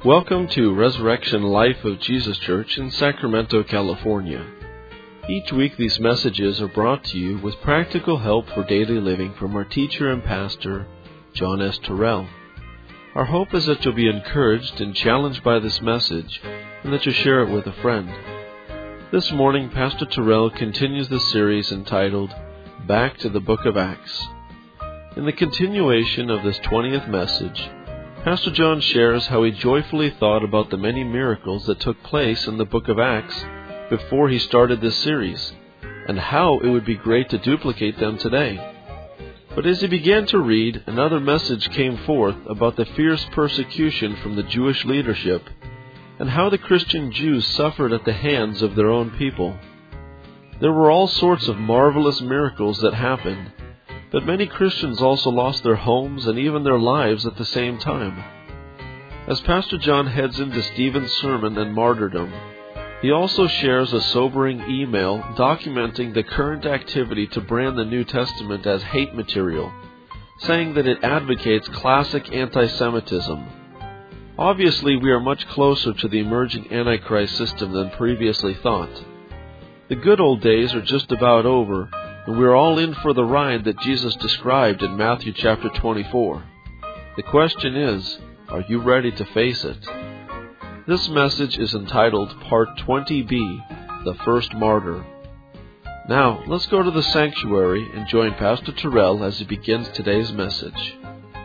Welcome to Resurrection Life of Jesus Church in Sacramento, California. Each week these messages are brought to you with practical help for daily living from our teacher and pastor, John S. Terrell. Our hope is that you'll be encouraged and challenged by this message and that you'll share it with a friend. This morning, Pastor Terrell continues the series entitled Back to the Book of Acts. In the continuation of this 20th message, Pastor John shares how he joyfully thought about the many miracles that took place in the book of Acts before he started this series, and how it would be great to duplicate them today. But as he began to read, another message came forth about the fierce persecution from the Jewish leadership, and how the Christian Jews suffered at the hands of their own people. There were all sorts of marvelous miracles that happened, but many Christians also lost their homes and even their lives at the same time. As Pastor John heads into Stephen's sermon and martyrdom, he also shares a sobering email documenting the current activity to brand the New Testament as hate material, saying that it advocates classic anti-Semitism. Obviously, we are much closer to the emerging Antichrist system than previously thought. The good old days are just about over, and we are all in for the ride that Jesus described in Matthew chapter 24. The question is, are you ready to face it? This message is entitled Part 20b, The First Martyr. Now, let's go to the sanctuary and join Pastor Terrell as he begins today's message.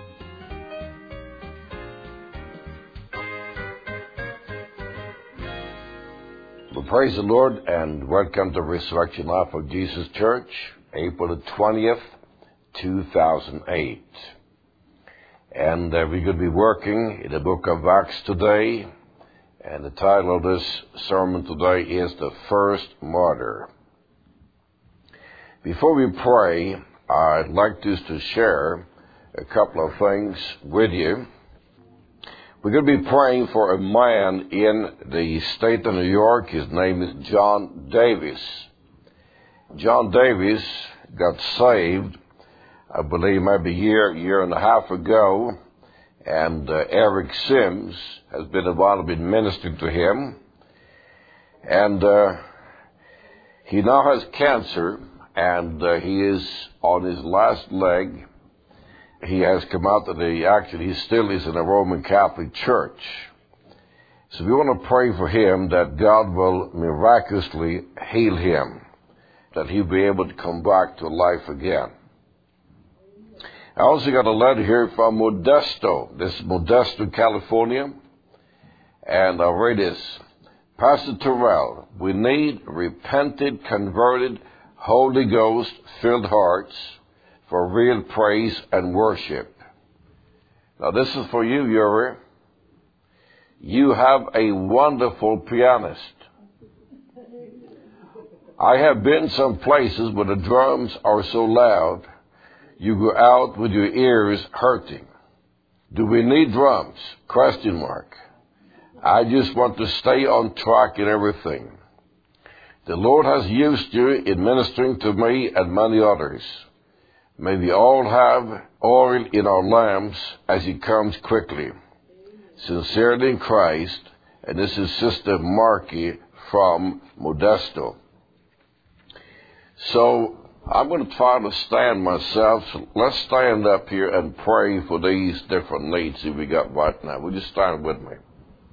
Well, praise the Lord and welcome to Resurrection Life of Jesus Church, April the 20th, 2008. And we're going to be working in the book of Acts today, and the title of this sermon today is The First Martyr. Before we pray, I'd like just to share a couple of things with you. We're going to be praying for a man in the state of New York. His name is John Davis. John Davis got saved, I believe, maybe a year and a half ago, and Eric Sims has been involved in ministering to him. And he now has cancer, and he is on his last leg. He has come out that he still is in a Roman Catholic Church. So we want to pray for him that God will miraculously heal him, that he'll be able to come back to life again. I also got a letter here from Modesto. This is Modesto, California. And I'll read this. Pastor Terrell, we need repented, converted, Holy Ghost-filled hearts for real praise and worship. Now this is for you, Yuri. You have a wonderful pianist. I have been some places where the drums are so loud, you go out with your ears hurting. Do we need drums? ? I just want to stay on track in everything. The Lord has used you in ministering to me and many others. May we all have oil in our lamps as He comes quickly. Sincerely in Christ, and this is Sister Markey from Modesto. So, I'm going to try to stand myself. So let's stand up here and pray for these different needs that we got right now. Will you stand with me?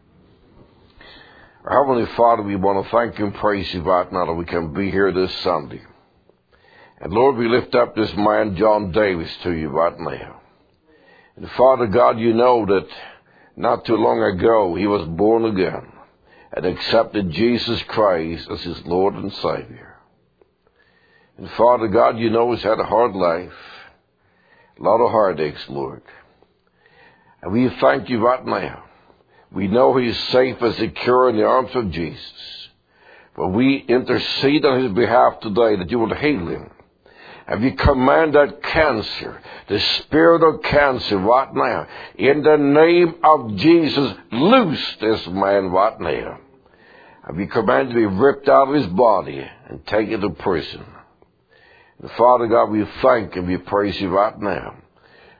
Our Heavenly Father, we want to thank you and praise you right now that we can be here this Sunday. And Lord, we lift up this man, John Davis, to you right now. And Father God, you know that not too long ago he was born again and accepted Jesus Christ as his Lord and Savior. And Father God, you know he's had a hard life, a lot of heartaches, Lord. And we thank you right now. We know he's safe and secure in the arms of Jesus. But we intercede on his behalf today that you will heal him. And we command that cancer, the spirit of cancer right now, in the name of Jesus, loose this man right now. And we command to be ripped out of his body and taken to prison. And Father God, we thank and we praise you right now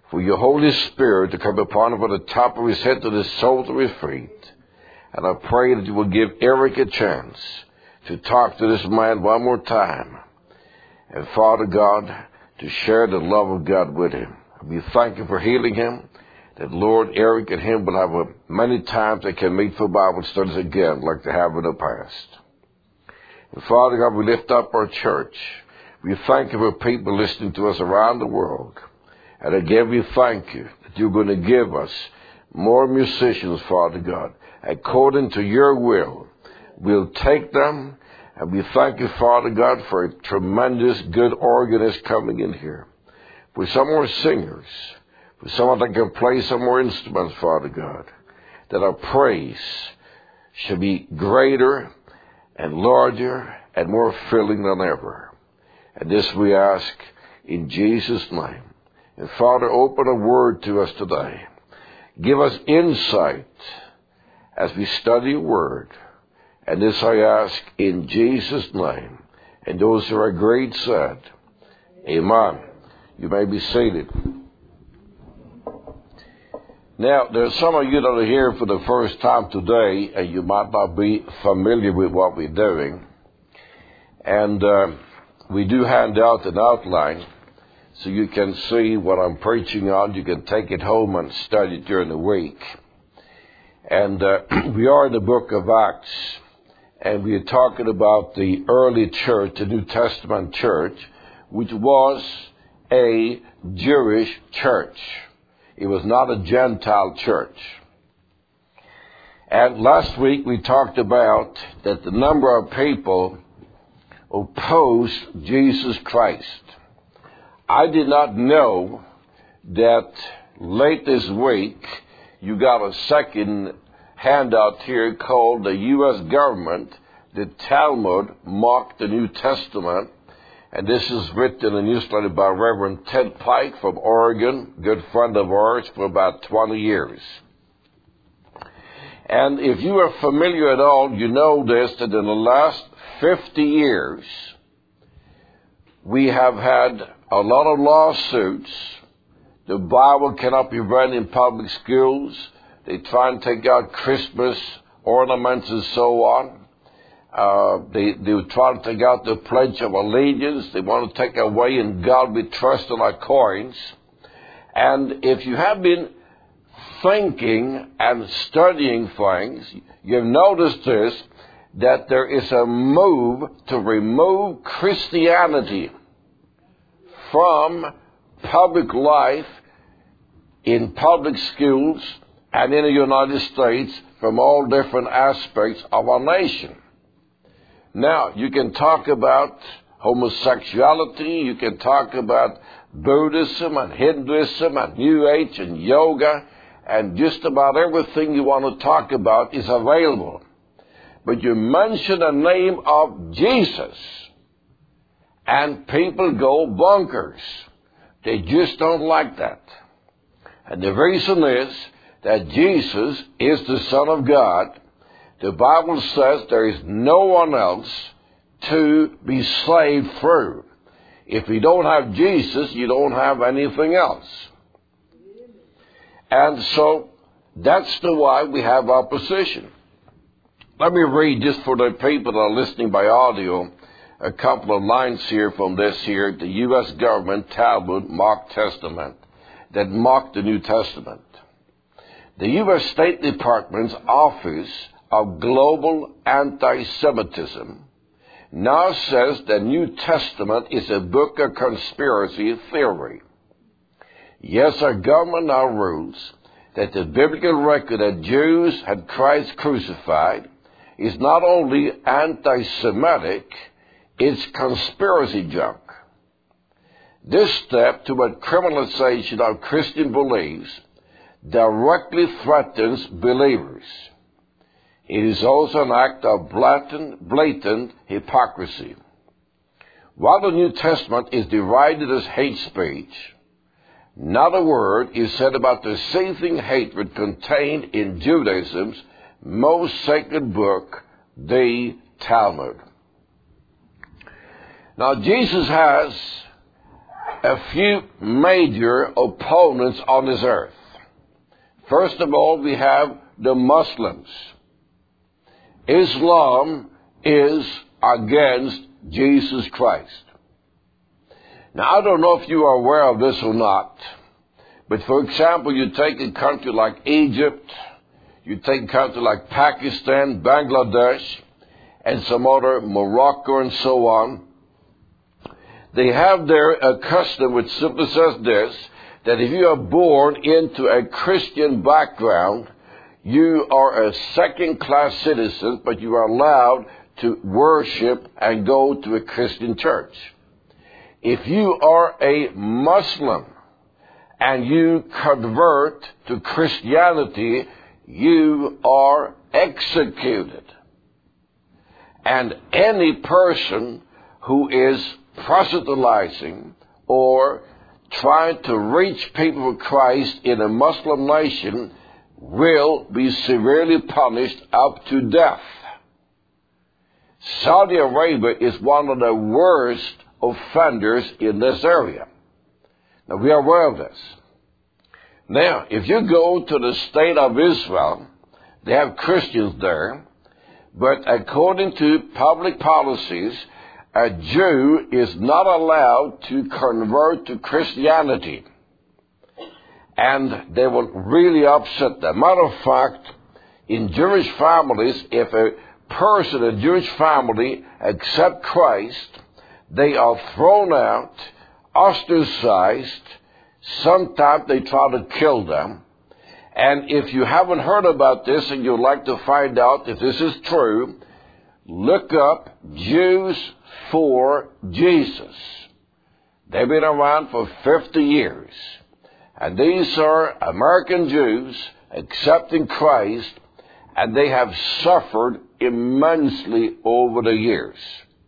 for your Holy Spirit to come upon him from the top of his head to the soles of his feet. And I pray that you will give Eric a chance to talk to this man one more time. And Father God, to share the love of God with him. We thank you for healing him. That Lord, Eric and him will have many times they can meet for Bible studies again like they have in the past. And Father God, we lift up our church. We thank you for people listening to us around the world. And again, we thank you that you're going to give us more musicians, Father God, according to your will. We'll take them, and we thank you, Father God, for a tremendous good organist coming in here. With some more singers, with someone that can play some more instruments, Father God, that our praise should be greater and larger and more filling than ever. And this we ask in Jesus' name. And Father, open a word to us today. Give us insight as we study your word. And this I ask in Jesus' name. And those who are agreed said, Amen. You may be seated. Now, there's some of you that are here for the first time today, and you might not be familiar with what we're doing. And we do hand out an outline so you can see what I'm preaching on. You can take it home and study it during the week. And we are in the book of Acts, and we are talking about the early church, the New Testament church, which was a Jewish church. It was not a Gentile church. And last week we talked about that the number of people opposed Jesus Christ. I did not know that late this week you got a second handout here called the U.S. government, the Talmud mocked the New Testament. And this is written in a newsletter by Reverend Ted Pike from Oregon, good friend of ours for about 20 years. And if you are familiar at all, you know this, that in the last 50 years, we have had a lot of lawsuits. The Bible cannot be read in public schools. They try and take out Christmas ornaments and so on. They try to take out the Pledge of Allegiance. They want to take away in God we trust in our coins. And if you have been thinking and studying things, you've noticed this, that there is a move to remove Christianity from public life in public schools and in the United States from all different aspects of our nation. Now, you can talk about homosexuality, you can talk about Buddhism and Hinduism and New Age and yoga, and just about everything you want to talk about is available. But you mention the name of Jesus, and people go bonkers. They just don't like that. And the reason is that Jesus is the Son of God. The Bible says there is no one else to be saved through. If you don't have Jesus, you don't have anything else. And so that's the why we have opposition. Let me read, just for the people that are listening by audio, a couple of lines here from this here, the U.S. government Talmud mock testament that mocked the New Testament. The U.S. State Department's Office of Global Anti-Semitism now says the New Testament is a book of conspiracy theory. Yes, our government now rules that the biblical record that Jews had Christ crucified is not only anti-Semitic, it's conspiracy junk. This step toward criminalization of Christian beliefs directly threatens believers. It is also an act of blatant hypocrisy. While the New Testament is derided as hate speech, not a word is said about the seething hatred contained in Judaism's most sacred book, the Talmud. Now, Jesus has a few major opponents on this earth. First of all, we have the Muslims. Islam is against Jesus Christ. Now, I don't know if you are aware of this or not, but for example, you take a country like Egypt, you take a country like Pakistan, Bangladesh, and some other, Morocco and so on. They have a custom which simply says this, that if you are born into a Christian background, you are a second-class citizen, but you are allowed to worship and go to a Christian church. If you are a Muslim and you convert to Christianity, you are executed. And any person who is proselytizing or trying to reach people for Christ in a Muslim nation will be severely punished up to death. Saudi Arabia is one of the worst offenders in this area. Now, we are aware of this. Now, if you go to the state of Israel, they have Christians there, but according to public policies, a Jew is not allowed to convert to Christianity. And they will really upset them. Matter of fact, in Jewish families, if a person, a Jewish family, accept Christ, they are thrown out, ostracized. Sometimes they try to kill them. And if you haven't heard about this and you'd like to find out if this is true, look up Jews for Jesus. They've been around for 50 years. And these are American Jews accepting Christ, and they have suffered immensely over the years.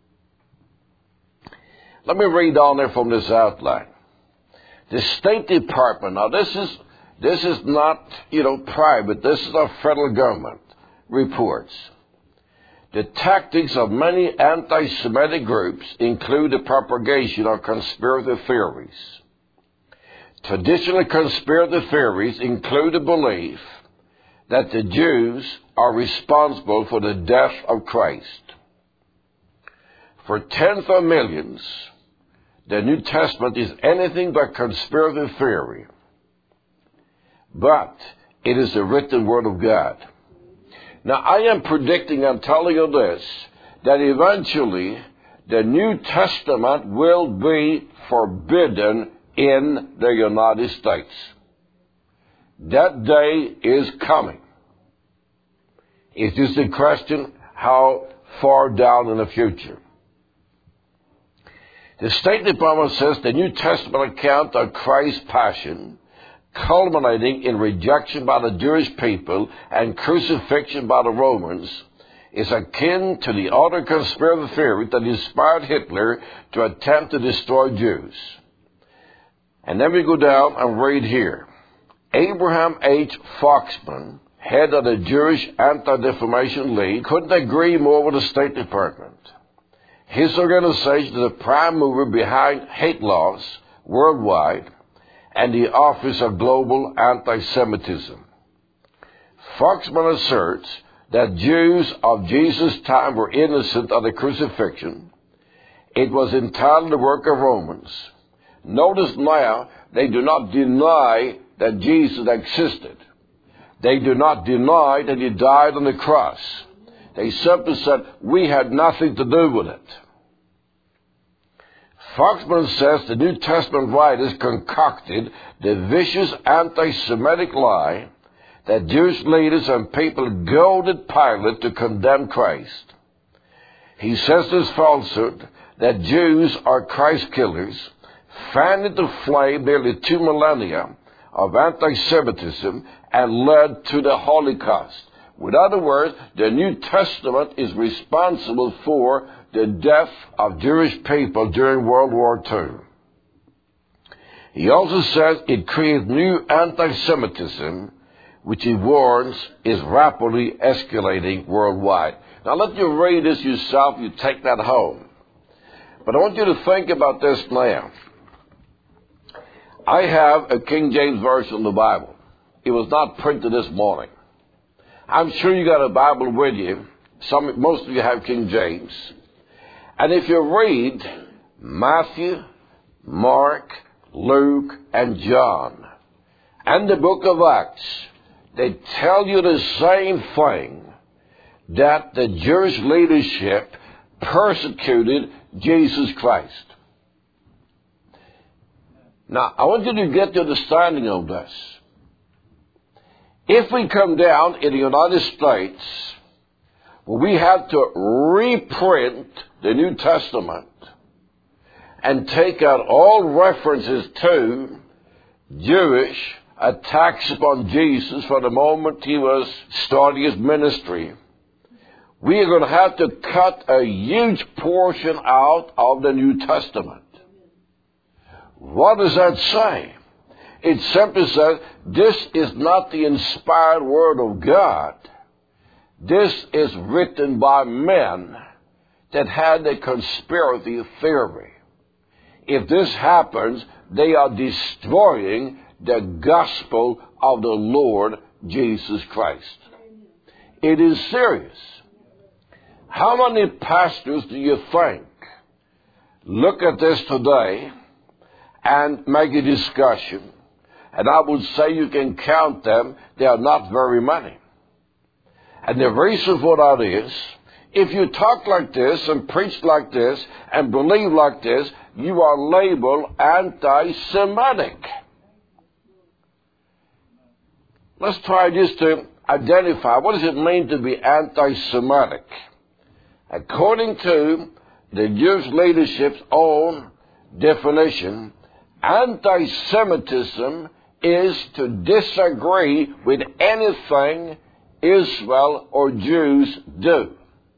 Let me read on there from this outline. The State Department, now this is not, private, this is our federal government, reports. The tactics of many anti-Semitic groups include the propagation of conspiracy theories. Traditional conspiracy theories include the belief that the Jews are responsible for the death of Christ. For tens of millions, the New Testament is anything but conspiracy theory. But it is the written Word of God. Now, I am predicting, I'm telling you this, that eventually the New Testament will be forbidden in the United States. That day is coming. It's just a question how far down in the future. The State Department says the New Testament account of Christ's passion, culminating in rejection by the Jewish people and crucifixion by the Romans, is akin to the other conspiracy theory that inspired Hitler to attempt to destroy Jews. And then we go down and read here. Abraham H. Foxman, head of the Jewish Anti-Defamation League, couldn't agree more with the State Department. His organization is the prime mover behind hate laws worldwide and the Office of Global Anti-Semitism. Foxman asserts that Jews of Jesus' time were innocent of the crucifixion. It was entirely the work of Romans. Notice now, they do not deny that Jesus existed. They do not deny that he died on the cross. They simply said, we had nothing to do with it. Foxman says the New Testament writers concocted the vicious anti-Semitic lie that Jewish leaders and people goaded Pilate to condemn Christ. He says this falsehood that Jews are Christ killers fanned into flame nearly 2 millennia of anti-Semitism and led to the Holocaust. In other words, the New Testament is responsible for the death of Jewish people during World War II. He also says it creates new anti-Semitism, which he warns is rapidly escalating worldwide. Now let you read this yourself, you take that home. But I want you to think about this now. I have a King James Version of the Bible. It was not printed this morning. I'm sure you got a Bible with you. Most of you have King James. And if you read Matthew, Mark, Luke, and John, and the book of Acts, they tell you the same thing, that the Jewish leadership persecuted Jesus Christ. Now, I want you to get the understanding of this. If we come down in the United States, we have to reprint the New Testament and take out all references to Jewish attacks upon Jesus from the moment he was starting his ministry. We are going to have to cut a huge portion out of the New Testament. What does that say? It simply says, this is not the inspired word of God. This is written by men that had a conspiracy theory. If this happens, they are destroying the gospel of the Lord Jesus Christ. It is serious. How many pastors do you think look at this today and make a discussion? And I would say you can count them. They are not very many. And the reason for that is, if you talk like this and preach like this and believe like this, you are labeled anti-Semitic. Let's try just to identify, what does it mean to be anti-Semitic? According to the Jewish leadership's own definition, anti-Semitism is to disagree with anything Israel or Jews do.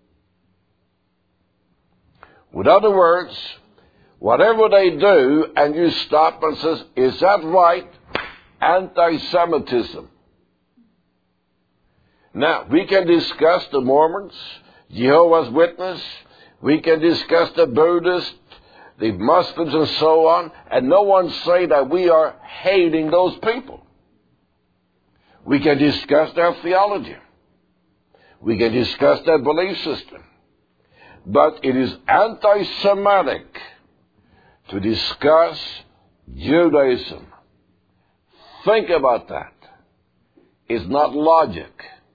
In other words, whatever they do, and you stop and says, is that right? Anti-Semitism. Now, we can discuss the Mormons, Jehovah's Witnesses, we can discuss the Buddhists, the Muslims, and so on, and no one say that we are hating those people. We can discuss their theology. We can discuss their belief system. But it is anti-Semitic to discuss Judaism. Think about that. It's not logic.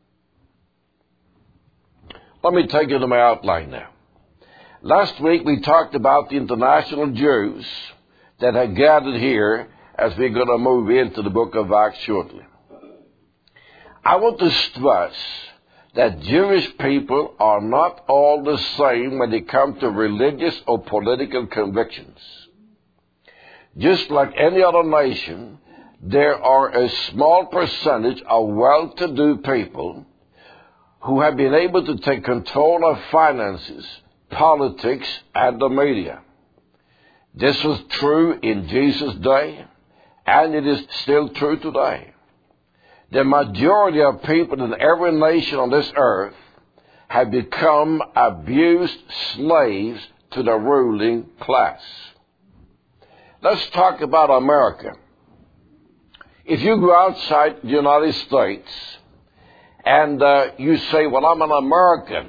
Let me take you to my outline now. Last week we talked about the international Jews that had gathered here as we're going to move into the book of Acts shortly. I want to stress that Jewish people are not all the same when they come to religious or political convictions. Just like any other nation, there are a small percentage of well-to-do people who have been able to take control of finances, politics, and the media. This was true in Jesus' day, and it is still true today. The majority of people in every nation on this earth have become abused slaves to the ruling class. Let's talk about America. If you go outside the United States and you say, well, I'm an American,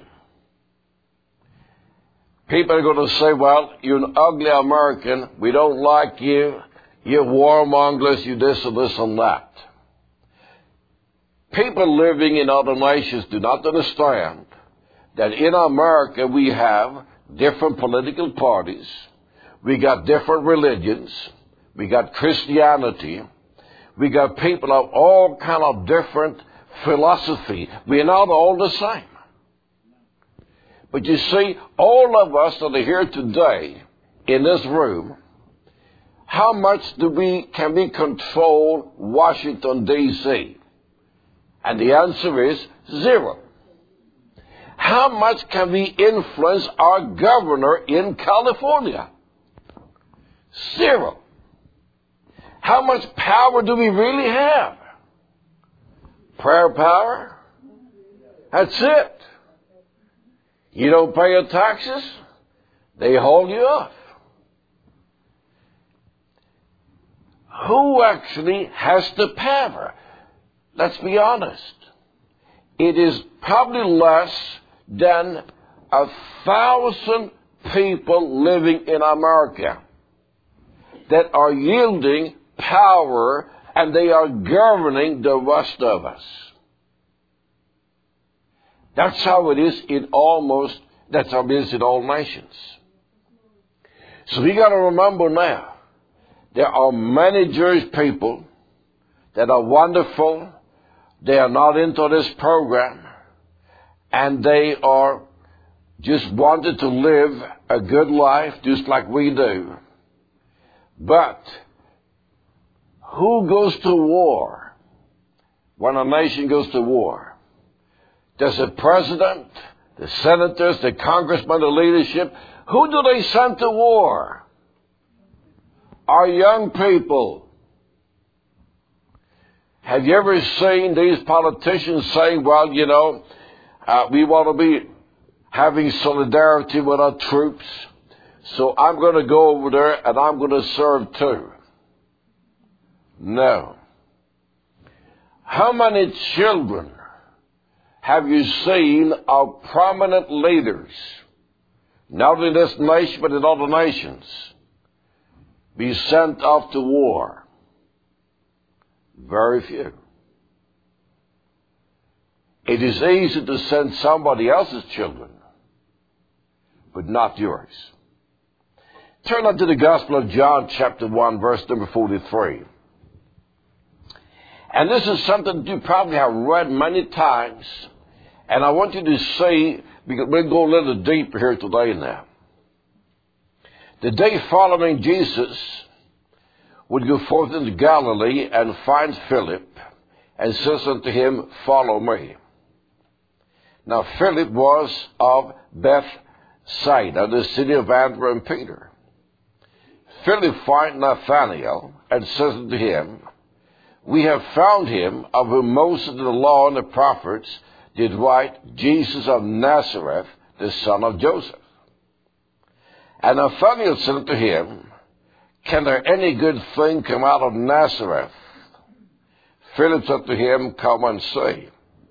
people are going to say, well, you're an ugly American, we don't like you, you're warmongers, you this and this and that. People living in other nations do not understand that in America we have different political parties, we got different religions, we got Christianity, we got people of all kind of different philosophy. We're not all the same. But you see, all of us that are here today in this room, how much can we control Washington, D.C.? And the answer is 0. How much can we influence our governor in California? 0. How much power do we really have? Prayer power? That's it. You don't pay your taxes, they hold you up. who actually has the power? Let's be honest. It is probably less than 1,000 people living in America that are yielding power, and they are governing the rest of us. That's how it is in all nations. So we got to remember now, there are many Jewish people that are wonderful. They are not into this program, and they are just wanted to live a good life just like we do. But who goes to war when a nation goes to war? Does the president, the senators, the congressmen, the leadership, who do they send to war? Our young people. Have you ever seen these politicians say, well, we want to be having solidarity with our troops, so I'm going to go over there and I'm going to serve too? No. How many children have you seen of prominent leaders, not in this nation but in other nations, be sent off to war? Very few. It is easy to send somebody else's children, but not yours. Turn on to the Gospel of John, chapter 1, verse number 43. And this is something you probably have read many times, and I want you to see, because we'll go a little deeper here today now. The day following, Jesus would go forth into Galilee and find Philip, and says unto him, follow me. Now Philip was of Bethsaida, the city of Andrew and Peter. Philip finds Nathanael, and says unto him, we have found him of whom Moses in the law and the prophets did write, Jesus of Nazareth, the son of Joseph. And Nathanael said unto him, can there any good thing come out of Nazareth? Philip said to him, come and see.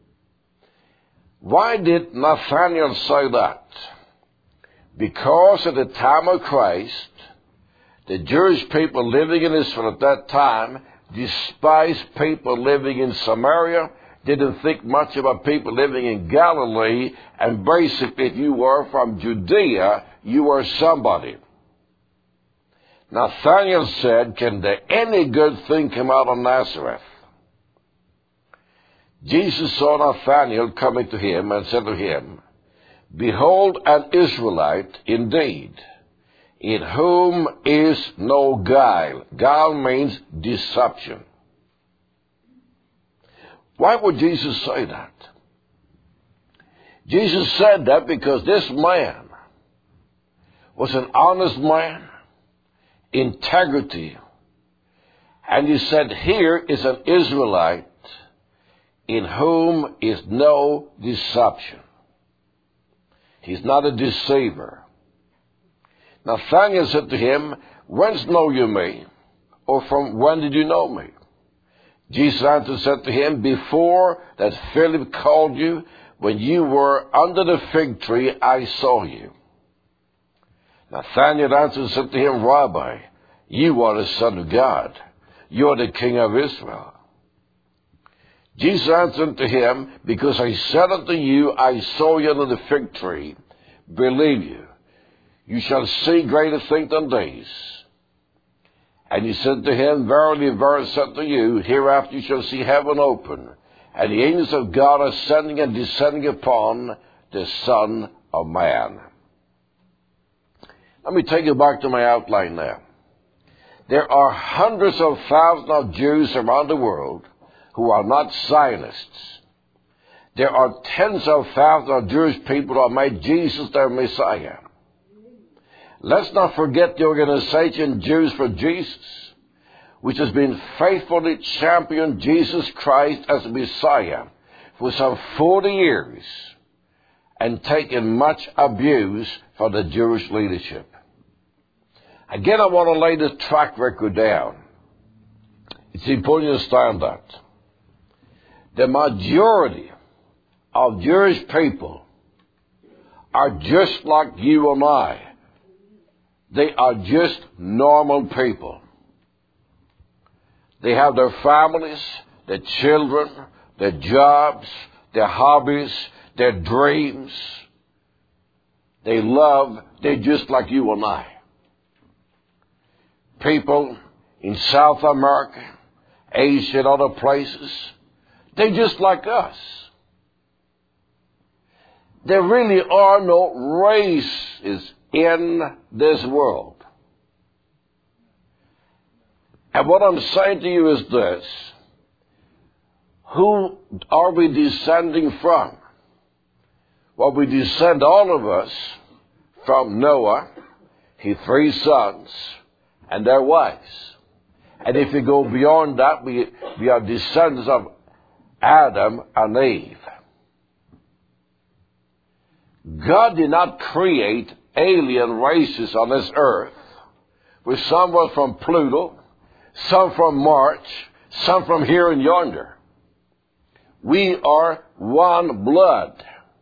Why did Nathanael say that? Because at the time of Christ, the Jewish people living in Israel at that time despised people living in Samaria, didn't think much about people living in Galilee, and basically if you were from Judea, you were somebody. Nathanael said, can there any good thing come out of Nazareth? Jesus saw Nathanael coming to him and said to him, behold an Israelite indeed, in whom is no guile. Guile means deception. Why would Jesus say that? Jesus said that because this man was an honest man, integrity. And he said, here is an Israelite in whom is no deception. He's not a deceiver. Nathanael said to him, whence know you me? Or from when did you know me? Jesus answered and said to him, before that Philip called you, when you were under the fig tree, I saw you. Nathanael answered and said to him, Rabbi, you are the Son of God. You are the King of Israel. Jesus answered unto him, because I said unto you, I saw you under the fig tree, believe you. You shall see greater things than these. And he said to him, verily, verily, I said to you, hereafter you shall see heaven open, and the angels of God ascending and descending upon the Son of Man. Let me take you back to my outline now. There are hundreds of thousands of Jews around the world who are not Zionists. There are tens of thousands of Jewish people who have made Jesus their Messiah. Let's not forget the organization Jews for Jesus, which has been faithfully championing Jesus Christ as the Messiah for some 40 years and taken much abuse from the Jewish leadership. Again, I want to lay this track record down. It's important to understand that. The majority of Jewish people are just like you and I. They are just normal people. They have their families, their children, their jobs, their hobbies, their dreams. They love, they're just like you and I. People in South America, Asia, and other places, they're just like us. There really are no races in this world. And what I'm saying to you is this. Who are we descending from? Well, we descend, all of us, from Noah, his 3 sons, and their wives. And if we go beyond that, we are descendants of Adam and Eve. God did not create alien races on this earth, with some were from Pluto, some from Mars, some from here and yonder. We are one blood.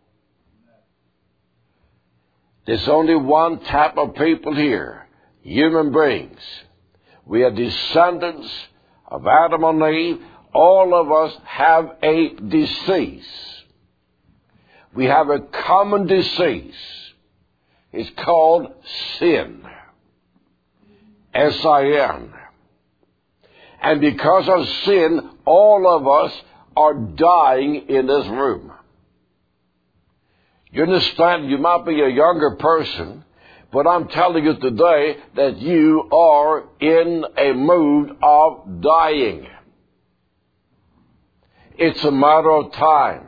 There's only one type of people here, human beings. We are descendants of Adam and Eve. All of us have a disease. We have a common disease. It's called sin. S-I-N. And because of sin, all of us are dying in this room. You understand, you might be a younger person, but I'm telling you today that you are in a mood of dying. It's a matter of time.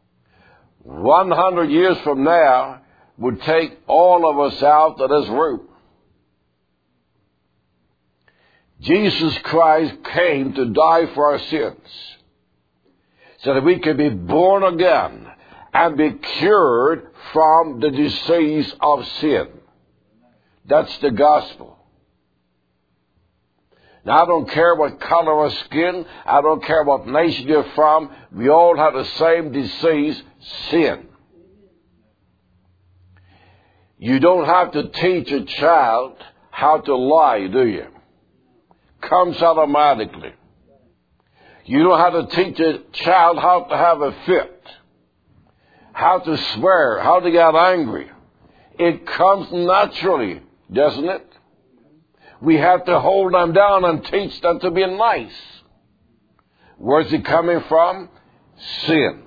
100 years from now would take all of us out of this room. Jesus Christ came to die for our sins so that we could be born again and be cured from the disease of sin. That's the gospel. Now, I don't care what color of skin, I don't care what nation you're from, we all have the same disease, sin. You don't have to teach a child how to lie, do you? Comes automatically. You don't have to teach a child how to have a fit, how to swear, how to get angry. It comes naturally, doesn't it? We have to hold them down and teach them to be nice. Where's it coming from? Sin.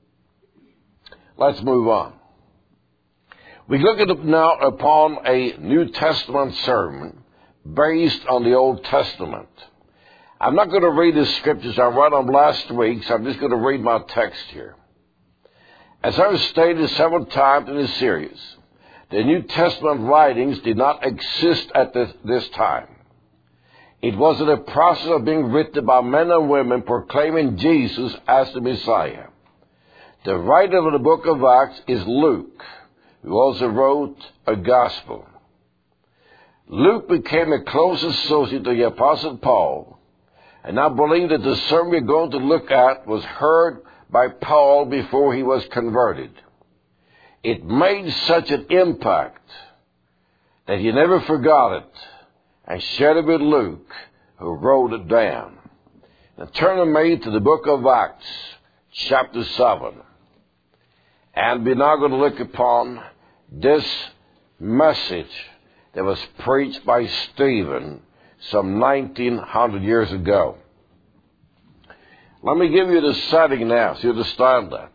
Let's move on. We look at now upon a New Testament sermon based on the Old Testament. I'm not going to read the scriptures I read them last week, so I'm just going to read my text here. As I've stated several times in this series, the New Testament writings did not exist at this time. It was in the process of being written by men and women proclaiming Jesus as the Messiah. The writer of the book of Acts is Luke, who also wrote a gospel. Luke became a close associate of the Apostle Paul, and I believe that the sermon we're going to look at was heard by Paul before he was converted. It made such an impact that he never forgot it and shared it with Luke, who wrote it down. Now turn with me to the book of Acts, chapter 7. And we're now going to look upon this message that was preached by Stephen some 1900 years ago. Let me give you the setting now so you understand that.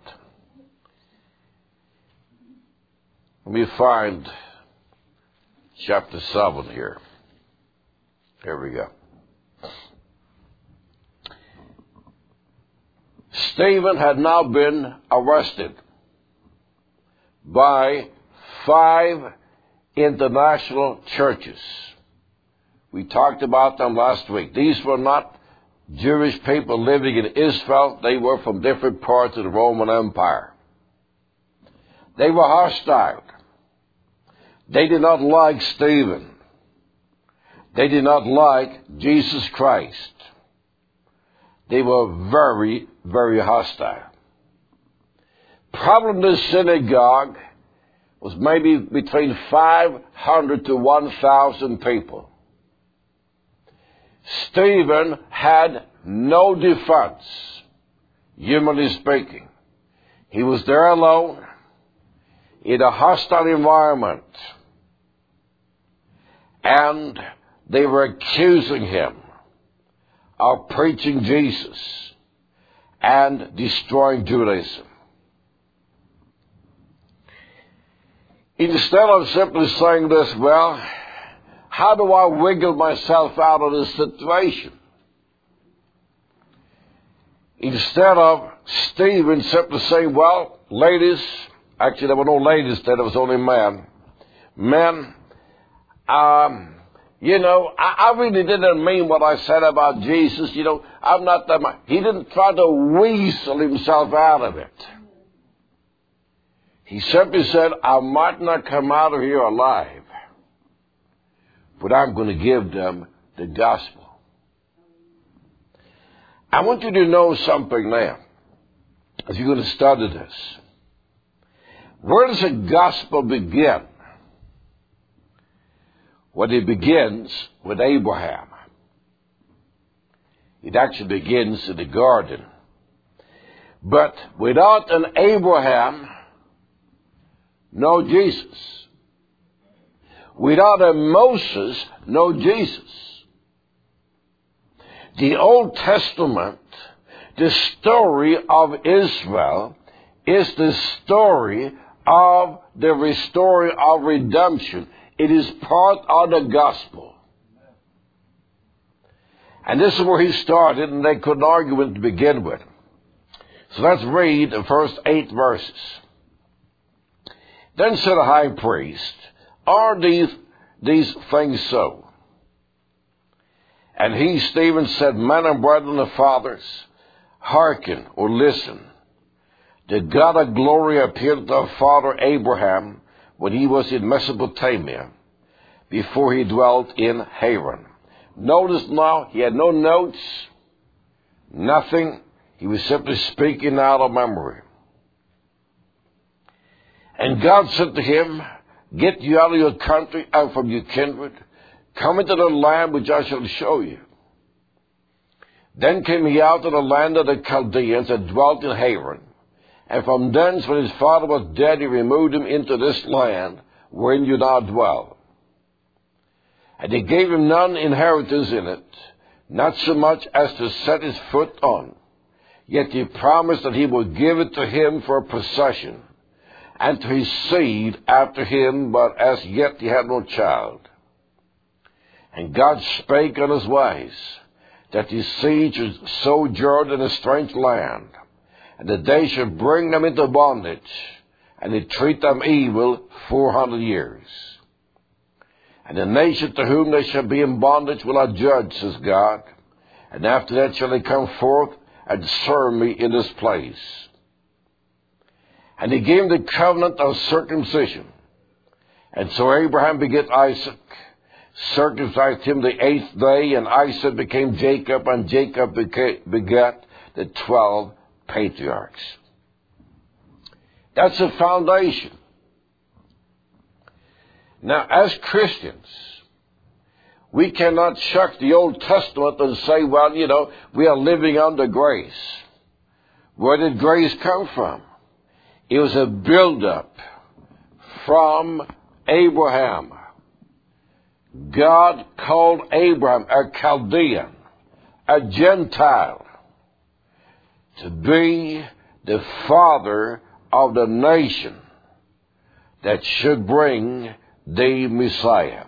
Let me find chapter 7 here. Here we go. Stephen had now been arrested by 5 international churches. We talked about them last week. These were not Jewish people living in Israel. They were from different parts of the Roman Empire. They were hostile. They did not like Stephen. They did not like Jesus Christ. they were very, very hostile. Probably the synagogue was maybe between 500 to 1,000 people. Stephen had no defense, humanly speaking. He was there alone in a hostile environment, and they were accusing him of preaching Jesus and destroying Judaism. Instead of simply saying this, well, how do I wiggle myself out of this situation? Instead of Stephen simply saying, well, ladies, actually there were no ladies there, there was only men. Men, I really didn't mean what I said about Jesus. I'm not that much. He didn't try to weasel himself out of it. He simply said, I might not come out of here alive, but I'm going to give them the gospel. I want you to know something now, as you're going to study this. Where does the gospel begin? Well, it begins with Abraham. It actually begins in the garden. But without an Abraham, no Jesus. Without a Moses, no Jesus. The Old Testament, the story of Israel, is the story of the restoring of redemption. It is part of the gospel. And this is where he started, and they couldn't argue with it to begin with. So let's read the first 8 verses. Then said the high priest, are these things so? And he, Stephen, said, men and brethren and fathers, hearken or listen. The God of glory appeared to our father Abraham when he was in Mesopotamia, before he dwelt in Haran. Notice now, he had no notes, nothing. He was simply speaking out of memory. And God said to him, get you out of your country and from your kindred. Come into the land which I shall show you. Then came he out of the land of the Chaldeans and dwelt in Haran. And from thence, when his father was dead, he removed him into this land wherein you now dwell. And he gave him none inheritance in it, not so much as to set his foot on. Yet he promised that he would give it to him for a possession, and to his seed after him, but as yet he had no child. And God spake on his ways, that his seed should sojourn in a strange land, and that they should bring them into bondage, and he treat them evil 400 years. And the nation to whom they shall be in bondage will I judge, says God, and after that shall they come forth and serve me in this place. And he gave him the covenant of circumcision. And so Abraham begat Isaac, circumcised him the 8th day, and Isaac became Jacob, and Jacob begat the 12 patriarchs. That's the foundation. Now, as Christians, we cannot shuck the Old Testament and say, well, we are living under grace. Where did grace come from? It was a build-up from Abraham. God called Abraham a Chaldean, a Gentile, to be the father of the nation that should bring the Messiah.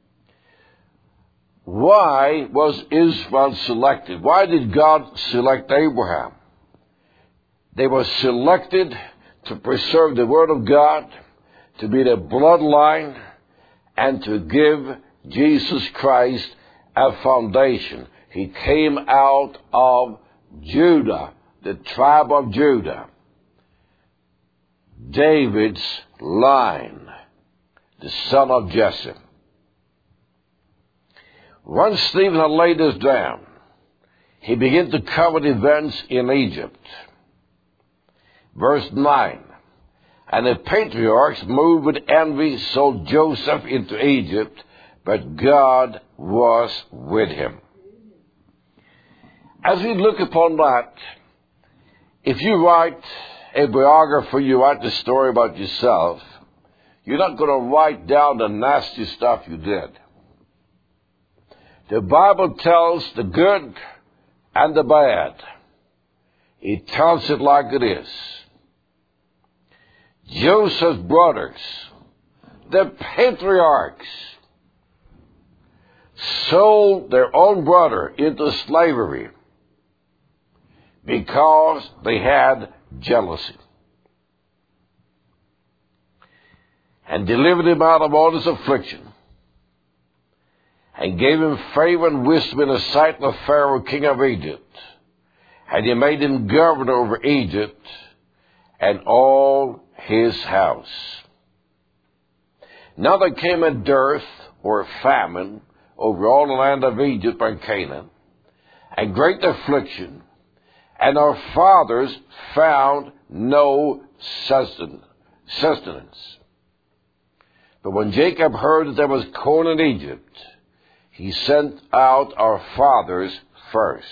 Why was Israel selected? Why did God select Abraham? They were selected to preserve the Word of God, to be the bloodline, and to give Jesus Christ a foundation. He came out of Judah, the tribe of Judah, David's line, the son of Jesse. Once Stephen had laid this down, he began to cover events in Egypt. Verse 9, and the patriarchs, moved with envy, sold Joseph into Egypt, but God was with him. As we look upon that, if you write a biography, you write the story about yourself, you're not going to write down the nasty stuff you did. The Bible tells the good and the bad. It tells it like it is. Joseph's brothers, the patriarchs, sold their own brother into slavery because they had jealousy, and delivered him out of all his affliction, and gave him favor and wisdom in the sight of Pharaoh, king of Egypt, and he made him governor over Egypt and all his house. Now there came a dearth or a famine over all the land of Egypt and Canaan, and great affliction, and our fathers found no sustenance. But when Jacob heard that there was corn in Egypt, he sent out our fathers first.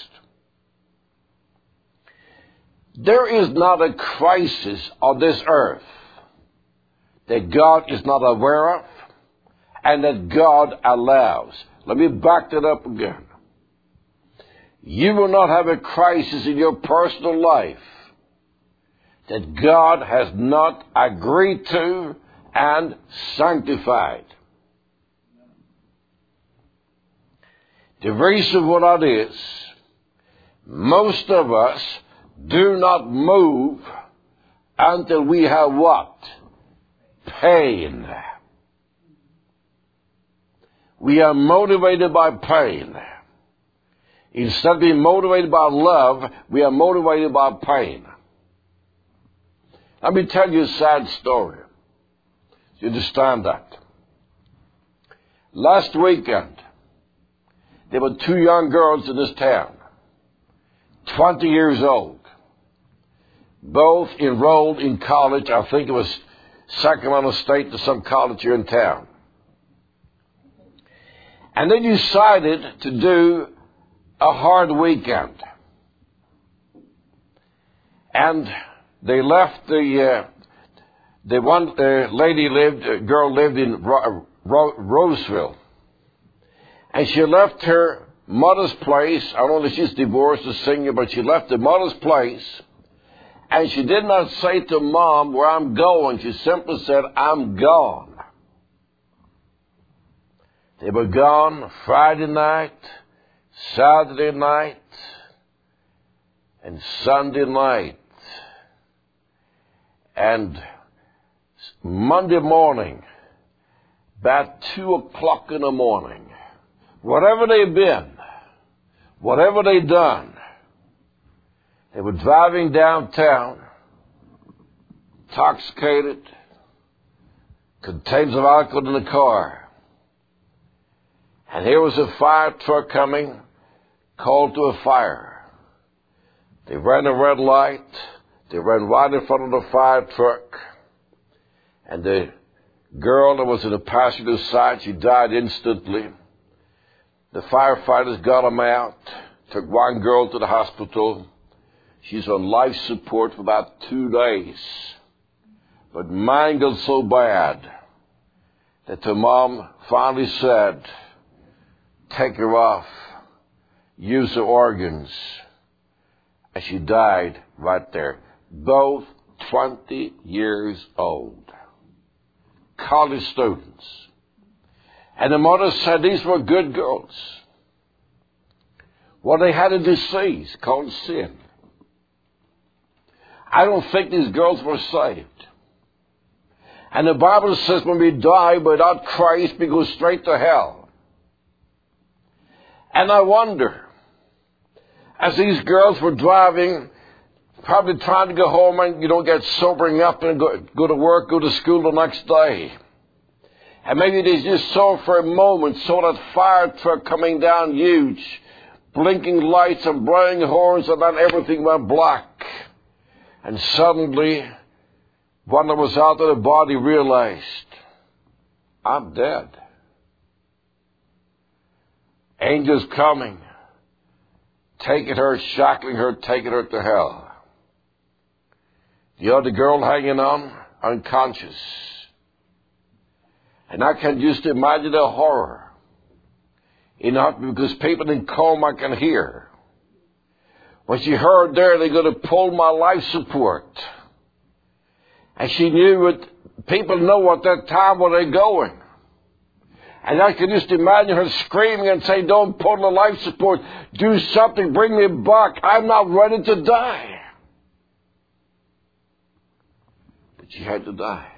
There is not a crisis on this earth that God is not aware of and that God allows. Let me back that up again. You will not have a crisis in your personal life that God has not agreed to and sanctified. The reason for that is, most of us do not move until we have what? Pain. We are motivated by pain. Instead of being motivated by love, we are motivated by pain. Let me tell you a sad story. You understand that? Last weekend, there were two young girls in this town, 20 years old, both enrolled in college. I think it was Sacramento State or some college here in town. And they decided to do a hard weekend. And they left girl lived in Roseville. And she left her mother's place. I don't know if she's divorced or single, but she left her mother's place. And she did not say to Mom where I'm going. She simply said, I'm gone. They were gone Friday night, Saturday night, and Sunday night. And Monday morning, about 2 o'clock in the morning, wherever they've been, whatever they've done, they were driving downtown, intoxicated, containers of alcohol in the car. And here was a fire truck coming, called to a fire. They ran a red light. They ran right in front of the fire truck. And the girl that was in the passenger side, she died instantly. The firefighters got them out, took one girl to the hospital. She's on life support for about 2 days. But mine got so bad that her mom finally said, take her off, use her organs. And she died right there. Both 20 years old. College students. And the mother said these were good girls. Well, they had a disease called sin. I don't think these girls were saved. And the Bible says when we die without Christ, we go straight to hell. And I wonder, as these girls were driving, probably trying to go home and, get sobering up and go to work, go to school the next day. And maybe they just saw for a moment, saw that fire truck coming down huge, blinking lights and blowing horns, and then everything went black. And suddenly, one that was out of the body realized, I'm dead. Angels coming, taking her, shackling her, taking her to hell. The other girl hanging on, unconscious. And I can just imagine the horror. Because people in coma can hear. When she heard there, they're going to pull my life support. And she knew that people know at that time where they're going. And I can just imagine her screaming and saying, don't pull the life support. Do something. Bring me back. I'm not ready to die. But she had to die.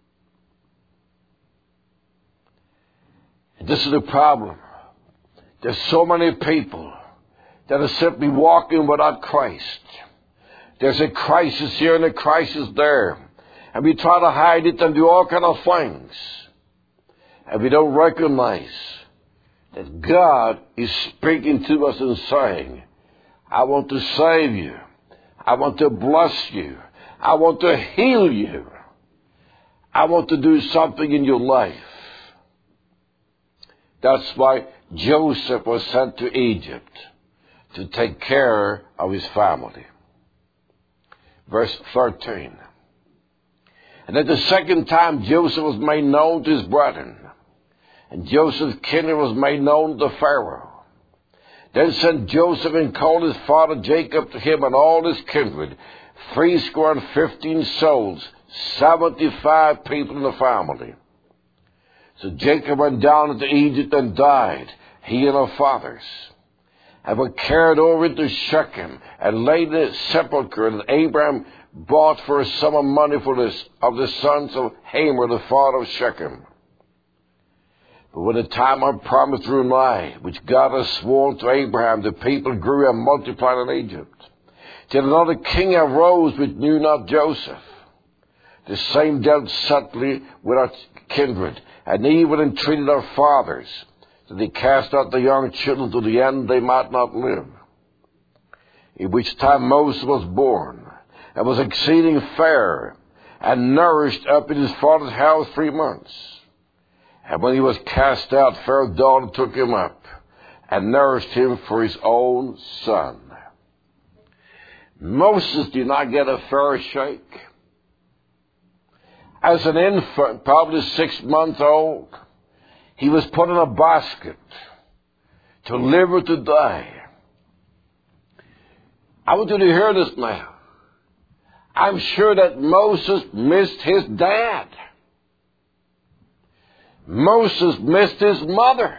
And this is the problem. There's so many people that are simply walking without Christ. There's a crisis here and a crisis there. And we try to hide it and do all kind of things. And we don't recognize that God is speaking to us and saying, I want to save you. I want to bless you. I want to heal you. I want to do something in your life. That's why Joseph was sent to Egypt to take care of his family. Verse 13. And at the second time Joseph was made known to his brethren, and Joseph's kindred was made known to Pharaoh. Then sent Joseph and called his father Jacob to him and all his kindred, 70 souls, 75 people in the family. So Jacob went down into Egypt and died, he and her fathers, and were carried over into Shechem and laid in a sepulchre that Abraham bought for a sum of money of the sons of Hamor, the father of Shechem. But when the time of promise drew nigh, which God had sworn to Abraham, the people grew and multiplied in Egypt, till another king arose which knew not Joseph. The same dealt subtly with our kindred, and even entreated our fathers, that they cast out the young children to the end they might not live. In which time Moses was born, and was exceeding fair, and nourished up in his father's house 3 months. And when he was cast out, Pharaoh's daughter took him up, and nourished him for his own son. Moses did not get a fair shake. As an infant, probably 6 months old, he was put in a basket to live or to die. I want you to hear this now. I'm sure that Moses missed his dad. Moses missed his mother.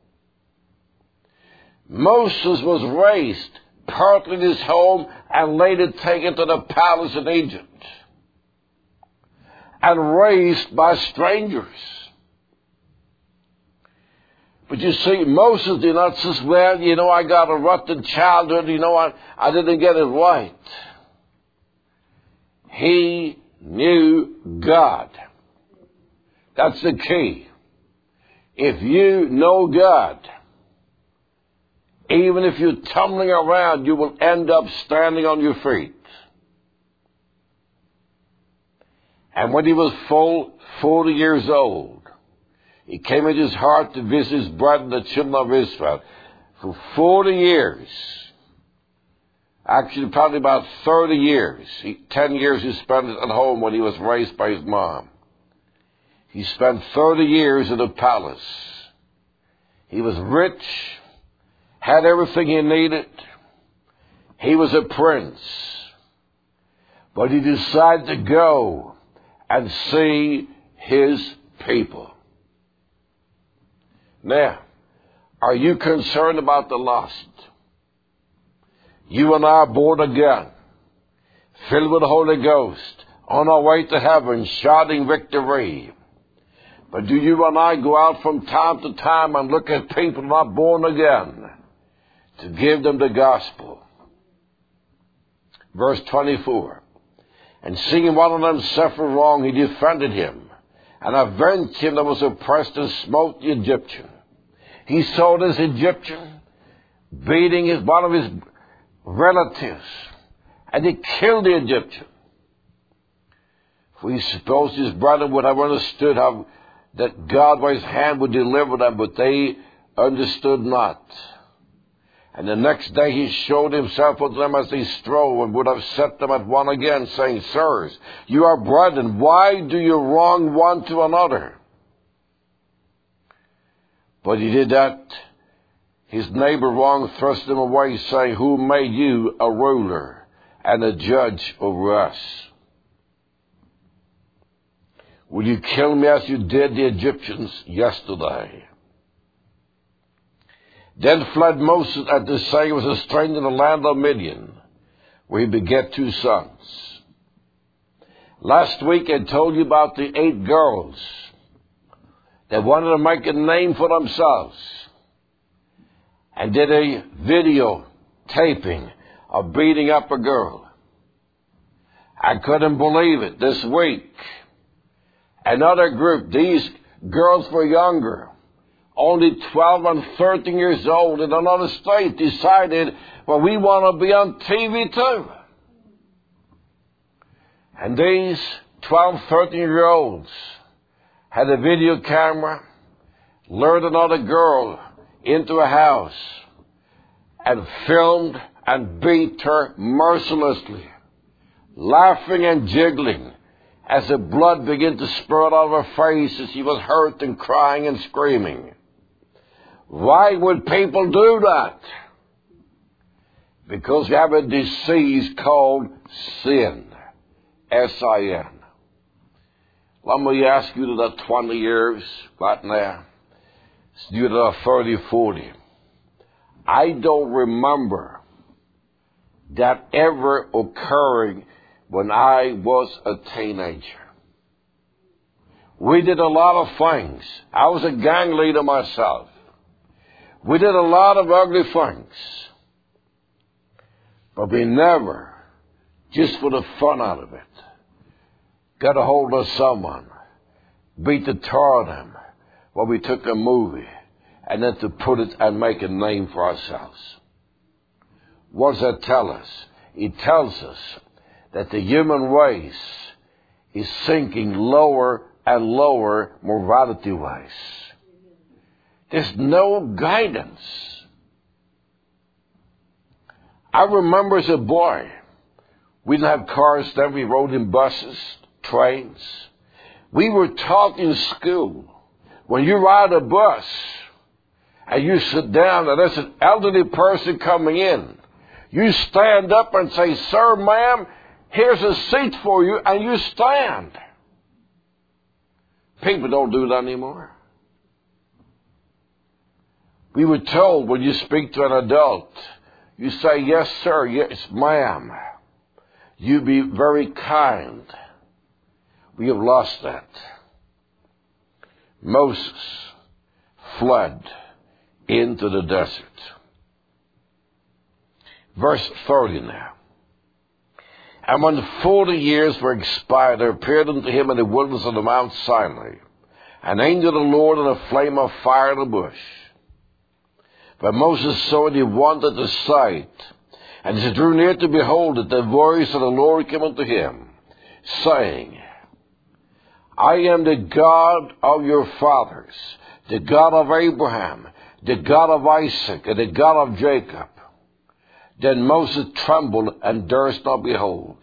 Moses was raised partly in his home and later taken to the palace in Egypt and raised by strangers. But you see, Moses did not say, well, I got a rotten childhood, I didn't get it right. He knew God. That's the key. If you know God, even if you're tumbling around, you will end up standing on your feet. And when he was full 40 years old, he came into his heart to visit his brethren, the children of Israel. For 40 years, actually probably about 30 years, 10 years he spent at home when he was raised by his mom. He spent 30 years in the palace. He was rich, had everything he needed. He was a prince. But he decided to go and see his people. Now, are you concerned about the lost? You and I are born again, filled with the Holy Ghost, on our way to heaven, shouting victory. But do you and I go out from time to time and look at people not born again to give them the gospel? Verse 24. And seeing one of them suffer wrong, he defended him and avenged him that was oppressed and smote the Egyptian. He saw this Egyptian beating one of his relatives, and he killed the Egyptian. We suppose his brother would have understood how that God by his hand would deliver them, but they understood not. And the next day he showed himself unto them as they strove, and would have set them at one again, saying, Sirs, you are brethren, why do you wrong one to another? But he did that. His neighbor wrong thrust him away, saying, Who made you a ruler and a judge over us? Will you kill me as you did the Egyptians yesterday? Then fled Moses at this saying, was a stranger in the land of Midian, where he begat 2 sons. Last week I told you about the 8 girls that wanted to make a name for themselves and did a video taping of beating up a girl. I couldn't believe it. This week, another group, these girls were younger, only 12 and 13 years old, in another state, decided, well, we want to be on TV too. And these 12, 13-year-olds had a video camera, lured another girl into a house, and filmed and beat her mercilessly, laughing and jiggling as the blood began to spurt out of her face as she was hurt and crying and screaming. Why would people do that? Because you have a disease called sin. S-I-N. Let me ask you to that 20 years right now. You to that 30, 40. I don't remember that ever occurring when I was a teenager. We did a lot of things. I was a gang leader myself. We did a lot of ugly things. But we never, just for the fun out of it, got a hold of someone, beat the tar of them, while we took a movie, and then to put it and make a name for ourselves. What does that tell us? It tells us that the human race is sinking lower and lower morality-wise. There's no guidance. I remember as a boy, we didn't have cars then, we rode in buses, trains. We were taught in school, when you ride a bus and you sit down and there's an elderly person coming in, you stand up and say, Sir, ma'am, here's a seat for you, and you stand. People don't do that anymore. We were told when you speak to an adult, you say, yes, sir, yes, ma'am. You be very kind. We have lost that. Moses fled into the desert. Verse 30 now. And when 40 years were expired, there appeared unto him in the wilderness of the Mount Sinai an angel of the Lord in a flame of fire in a bush. But Moses saw it, he wanted the sight. And as he drew near to behold it, the voice of the Lord came unto him, saying, I am the God of your fathers, the God of Abraham, the God of Isaac, and the God of Jacob. Then Moses trembled and durst not behold.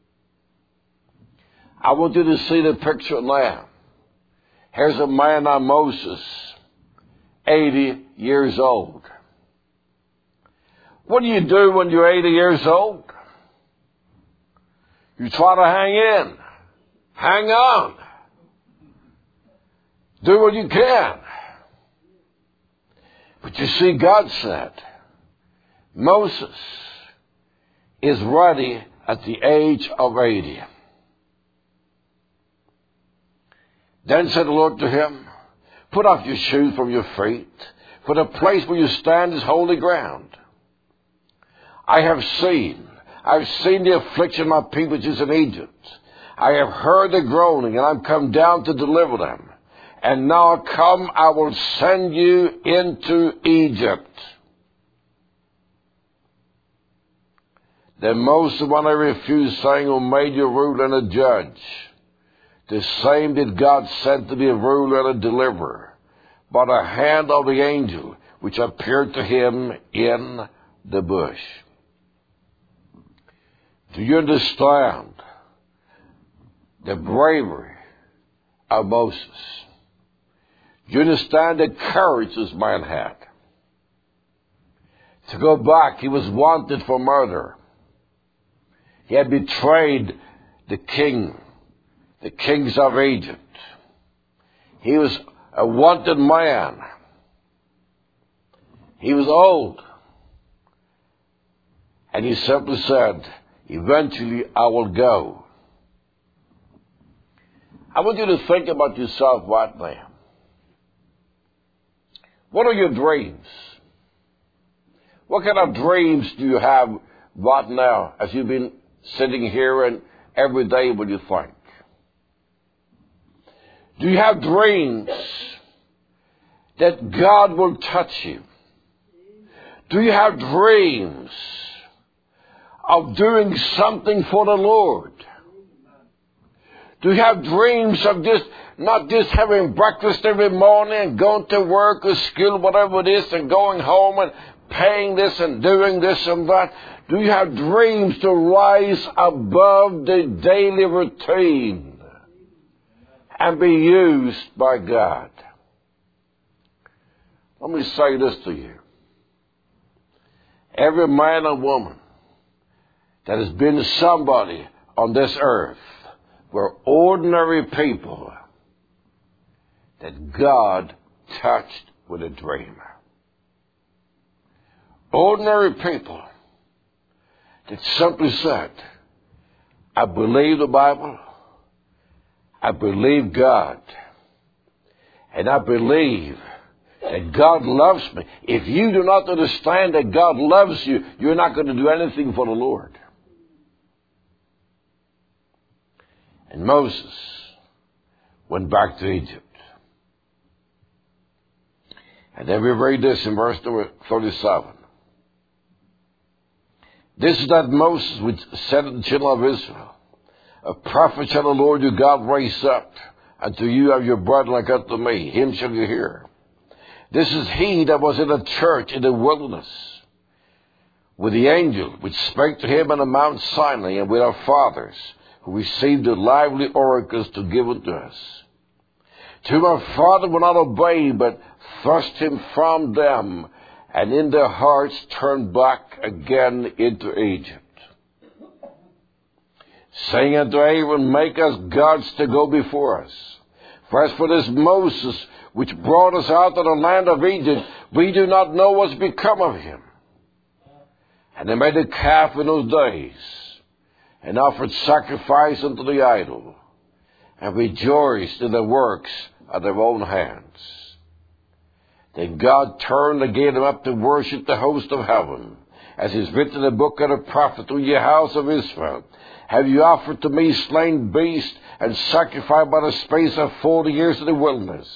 I want you to see the picture now. Here's a man named Moses, 80 years old. What do you do when you're 80 years old? You try to hang in. Hang on. Do what you can. But you see, God said, Moses is ready at the age of 80. Then said the Lord to him, put off your shoes from your feet, for the place where you stand is holy ground. I've seen the affliction of my people which is in Egypt. I have heard the groaning, and I'm come down to deliver them. And now come, I will send you into Egypt. Then Moses, when they refused, saying, Who made you ruler and a judge? The same did God send to be a ruler and a deliverer, by the hand of the angel which appeared to him in the bush. Do you understand the bravery of Moses? Do you understand the courage this man had? To go back, he was wanted for murder. He had betrayed the kings of Egypt. He was a wanted man. He was old. And he simply said, eventually I will go. I want you to think about yourself right now. What are your dreams? What kind of dreams do you have right now as you've been sitting here and every day what you think? Do you have dreams that God will touch you? Do you have dreams of doing something for the Lord? Do you have dreams of not just having breakfast every morning and going to work or school, whatever it is, and going home and paying this and doing this and that? Do you have dreams to rise above the daily routine and be used by God? Let me say this to you. Every man and woman that has been somebody on this earth were ordinary people that God touched with a dream. Ordinary people that simply said, I believe the Bible, I believe God, and I believe that God loves me. If you do not understand that God loves you, you're not going to do anything for the Lord. And Moses went back to Egypt. And then we read this in verse number 37. This is that Moses which said to the children of Israel, a prophet shall the Lord your God raise up, and to you of your brethren like unto me, him shall you hear. This is he that was in the church in the wilderness, with the angel which spake to him on the Mount Sinai, and with our fathers, who received the lively oracles to give unto us. To whom our father will not obey, but thrust him from them, and in their hearts turned back again into Egypt. Saying unto Aaron, make us gods to go before us. For as for this Moses, which brought us out of the land of Egypt, we do not know what's become of him. And they made a calf in those days, and offered sacrifice unto the idol, and rejoiced in the works of their own hands. Then God turned and gave them up to worship the host of heaven, as is written in the book of the prophet, O ye house of Israel, have you offered to me slain beasts, and sacrificed by the space of 40 years in the wilderness?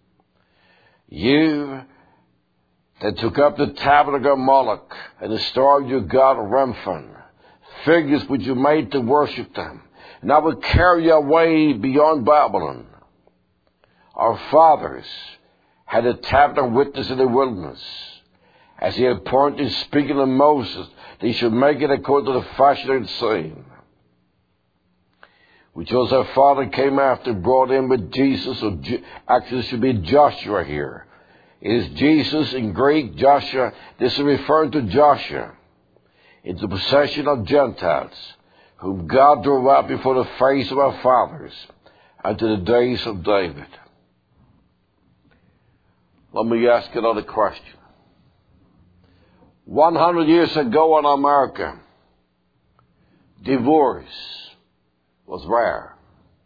You that took up the tabernacle of Moloch, and the star of your god Remphan, figures which you made to worship them, and I will carry you away beyond Babylon. Our fathers had a tabernacle witness in the wilderness, as he had appointed, speaking of Moses, that he should make it according to the fashion they had seen. Which was our father came after, brought in with Jesus, or actually it should be Joshua here. It is Jesus in Greek, Joshua. This is referring to Joshua, in the possession of Gentiles, whom God drove out before the face of our fathers, unto the days of David. Let me ask another question. 100 years ago in America, divorce was rare.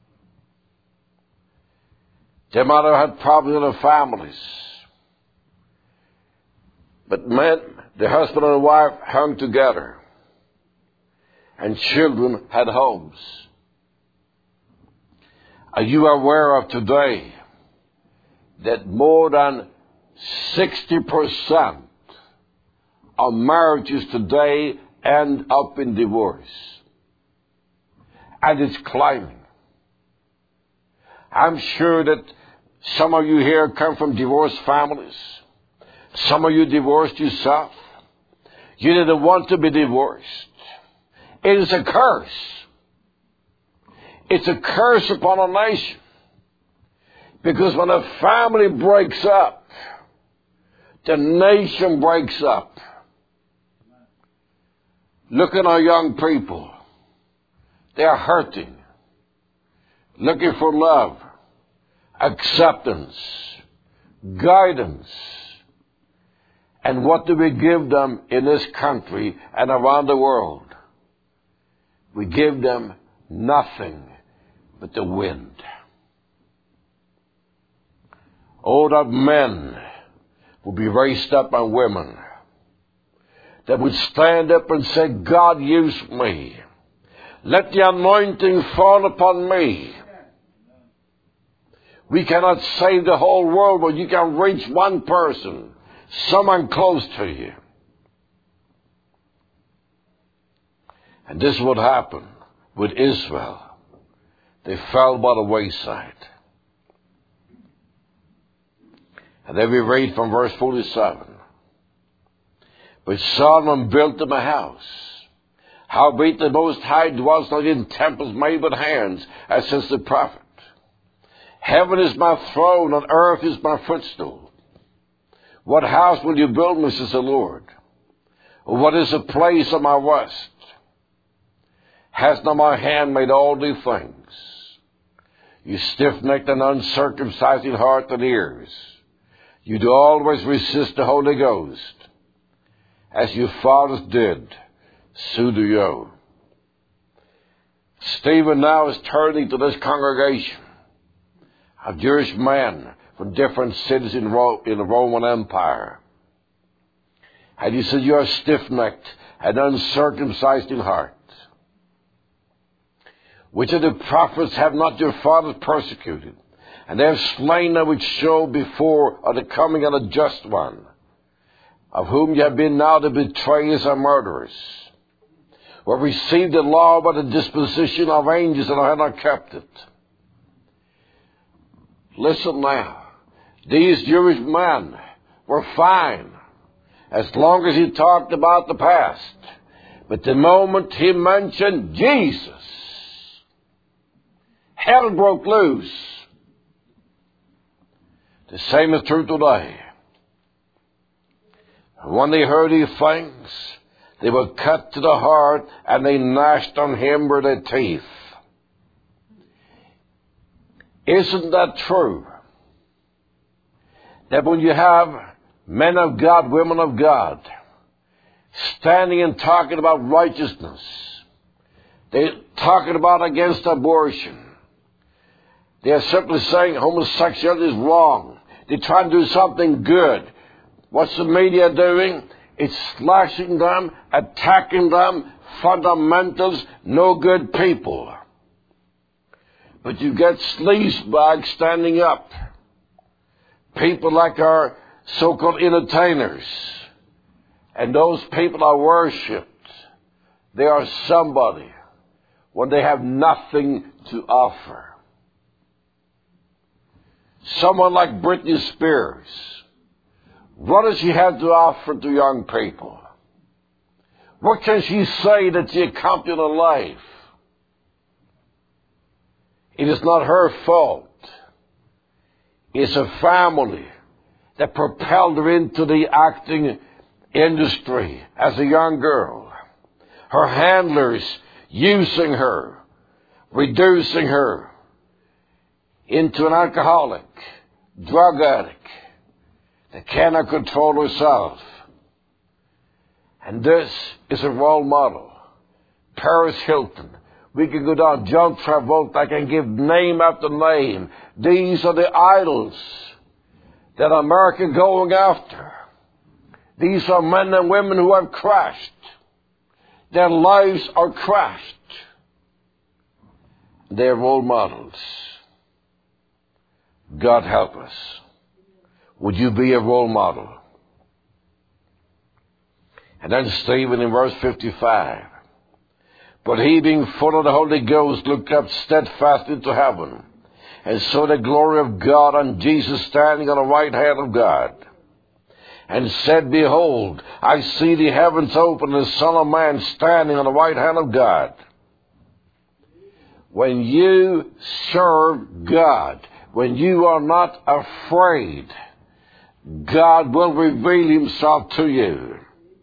They might have had problems in their families, but men, the husband and the wife hung together, and children had homes. Are you aware of today that more than 60% of marriages today end up in divorce. And it's climbing. I'm sure that some of you here come from divorced families. Some of you divorced yourself. You didn't want to be divorced. It is a curse. It's a curse upon a nation. Because when a family breaks up, the nation breaks up. Look at our young people. They are hurting, looking for love, acceptance, guidance. And what do we give them in this country and around the world? We give them nothing but the wind. Oh, that men would be raised up on women that would stand up and say, God, use me. Let the anointing fall upon me. We cannot save the whole world, but you can reach one person, someone close to you. And this would happen with Israel. They fell by the wayside. And then we read from verse 47. But Solomon built him a house. Howbeit the Most High dwells not in temples made with hands, as says the prophet. Heaven is my throne, and earth is my footstool. What house will you build me, says the Lord? Or what is the place of my rest? Has not my hand made all these things? You stiff-necked and uncircumcised in heart and ears. You do always resist the Holy Ghost. As your fathers did, so do you. Stephen now is turning to this congregation of Jewish men from different cities in the Roman Empire. And he said, you are stiff-necked and uncircumcised in heart. Which of the prophets have not your fathers persecuted? And they have slain them which showed before of the coming of the just one, of whom ye have been now the betrayers and murderers, who have received the law by the disposition of angels and have not kept it. Listen now. These Jewish men were fine as long as he talked about the past. But the moment he mentioned Jesus, hell broke loose. The same is true today. When they heard these things, they were cut to the heart, and they gnashed on him with their teeth. Isn't that true? That when you have men of God, women of God, standing and talking about righteousness, they're talking about against abortion. They're simply saying homosexuality is wrong. They're trying to do something good. What's the media doing? It's slashing them, attacking them, fundamentals, no good people. But you get sleazebags standing up. People like our so-called entertainers. And those people are worshipped. They are somebody when they have nothing to offer. Someone like Britney Spears. What does she have to offer to young people? What can she say that she accomplished in her life? It is not her fault. It's a family that propelled her into the acting industry as a young girl. Her handlers using her, reducing her into an alcoholic, drug addict that cannot control herself. And this is a role model. Paris Hilton. We can go down. John Travolta. I can give name after name. These are the idols that America is going after. These are men and women who have crashed. Their lives are crashed. They're role models. God help us. Would you be a role model? And then Stephen in verse 55. But he, being full of the Holy Ghost, looked up steadfastly into heaven, and saw the glory of God, and Jesus standing on the right hand of God, and said, Behold, I see the heavens open, and the Son of Man standing on the right hand of God. When you serve God, when you are not afraid, God will reveal himself to you.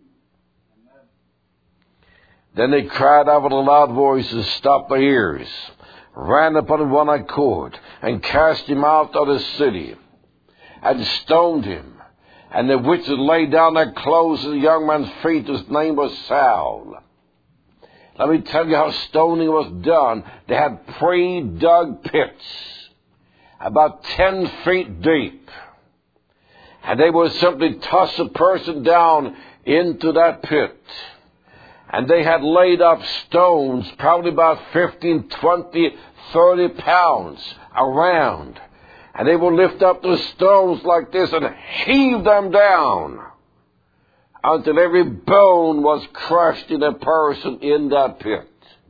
Then they cried out with a loud voice and stopped their ears, ran upon one accord, and cast him out of the city, and stoned him. And the witches laid down their clothes at the young man's feet, whose name was Saul. Let me tell you how stoning was done. They had pre-dug pits, about 10 feet deep. And they would simply toss a person down into that pit. And they had laid up stones, probably about 15, 20, 30 pounds around. And they would lift up the stones like this and heave them down until every bone was crushed in a person in that pit.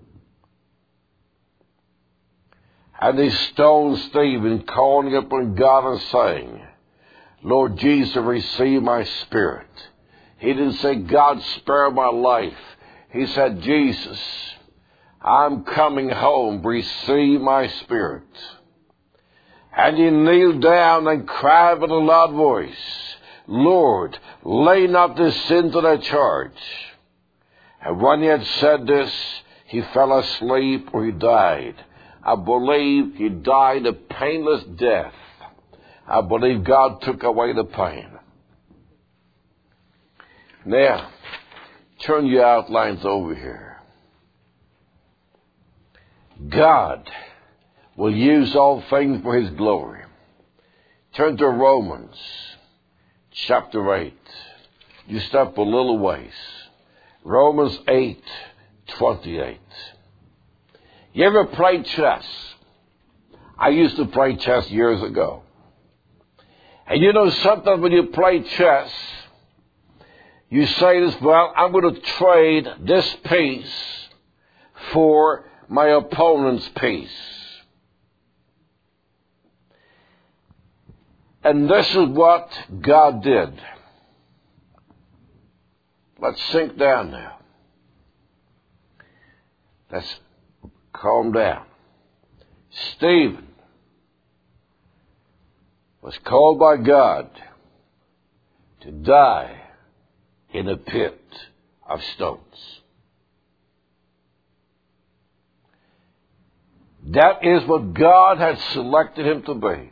And they stoned Stephen, calling upon God and saying, Lord Jesus, receive my spirit. He didn't say, God, spare my life. He said, Jesus, I'm coming home. Receive my spirit. And he kneeled down and cried with a loud voice, Lord, lay not this sin to their charge. And when he had said this, he fell asleep or he died. I believe he died a painless death. I believe God took away the pain. Now, turn your outlines over here. God will use all things for his glory. Turn to Romans chapter 8. You step a little ways. Romans 8:28. You ever played chess? I used to play chess years ago. And you know, sometimes when you play chess, you say this, well, I'm going to trade this piece for my opponent's piece. And this is what God did. Let's sink down now. Let's calm down. Stephen was called by God to die in a pit of stones. That is what God had selected him to be.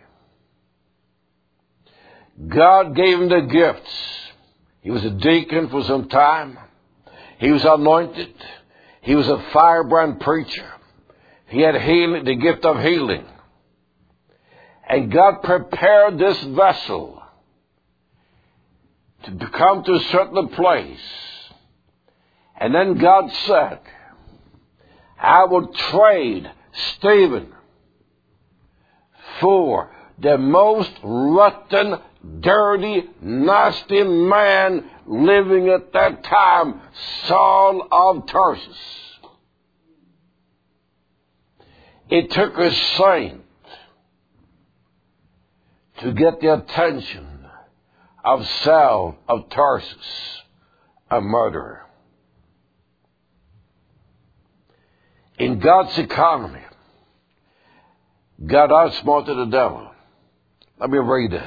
God gave him the gifts. He was a deacon for some time. He was anointed. He was a firebrand preacher. He had healing, the gift of healing. And God prepared this vessel to come to a certain place. And then God said, I will trade Stephen for the most rotten, dirty, nasty man living at that time, Saul of Tarsus. It took a saint to get the attention of Saul of Tarsus, a murderer. In God's economy, God outsmarted the devil. Let me read this.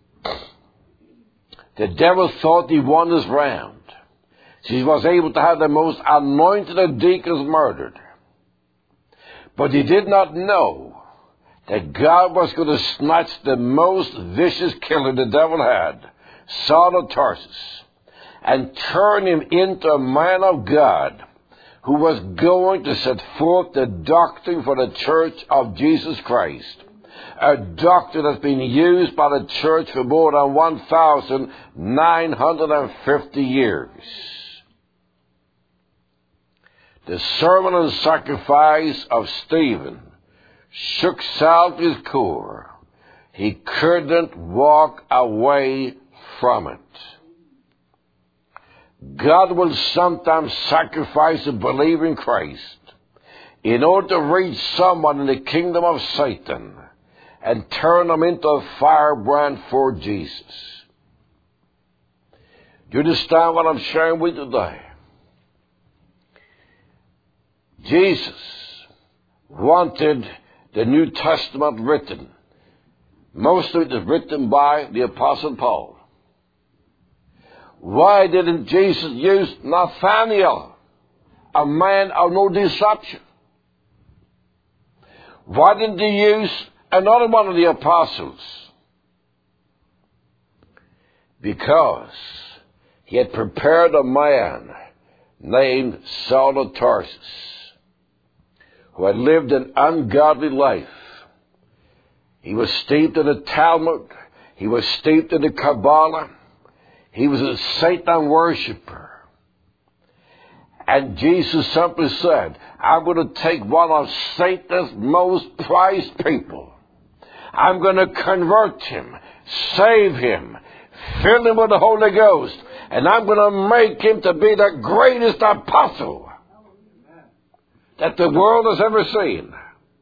The devil thought he won this round. He was able to have the most anointed of deacons murdered. But he did not know that God was going to snatch the most vicious killer the devil had, Saul of Tarsus, and turn him into a man of God who was going to set forth the doctrine for the church of Jesus Christ. A doctrine that's been used by the church for more than 1,950 years. The sermon and sacrifice of Stephen shook Saul to his core. He couldn't walk away from it. God will sometimes sacrifice a believer in Christ in order to reach someone in the kingdom of Satan and turn them into a firebrand for Jesus. Do you understand what I'm sharing with you today? Jesus wanted the New Testament written. Most of it is written by the Apostle Paul. Why didn't Jesus use Nathanael, a man of no deception? Why didn't he use another one of the apostles? Because he had prepared a man named Saul of Tarsus, who had lived an ungodly life. He was steeped in the Talmud. He was steeped in the Kabbalah. He was a Satan worshiper. And Jesus simply said, I'm going to take one of Satan's most prized people. I'm going to convert him, save him, fill him with the Holy Ghost, and I'm going to make him to be the greatest apostle that the world has ever seen.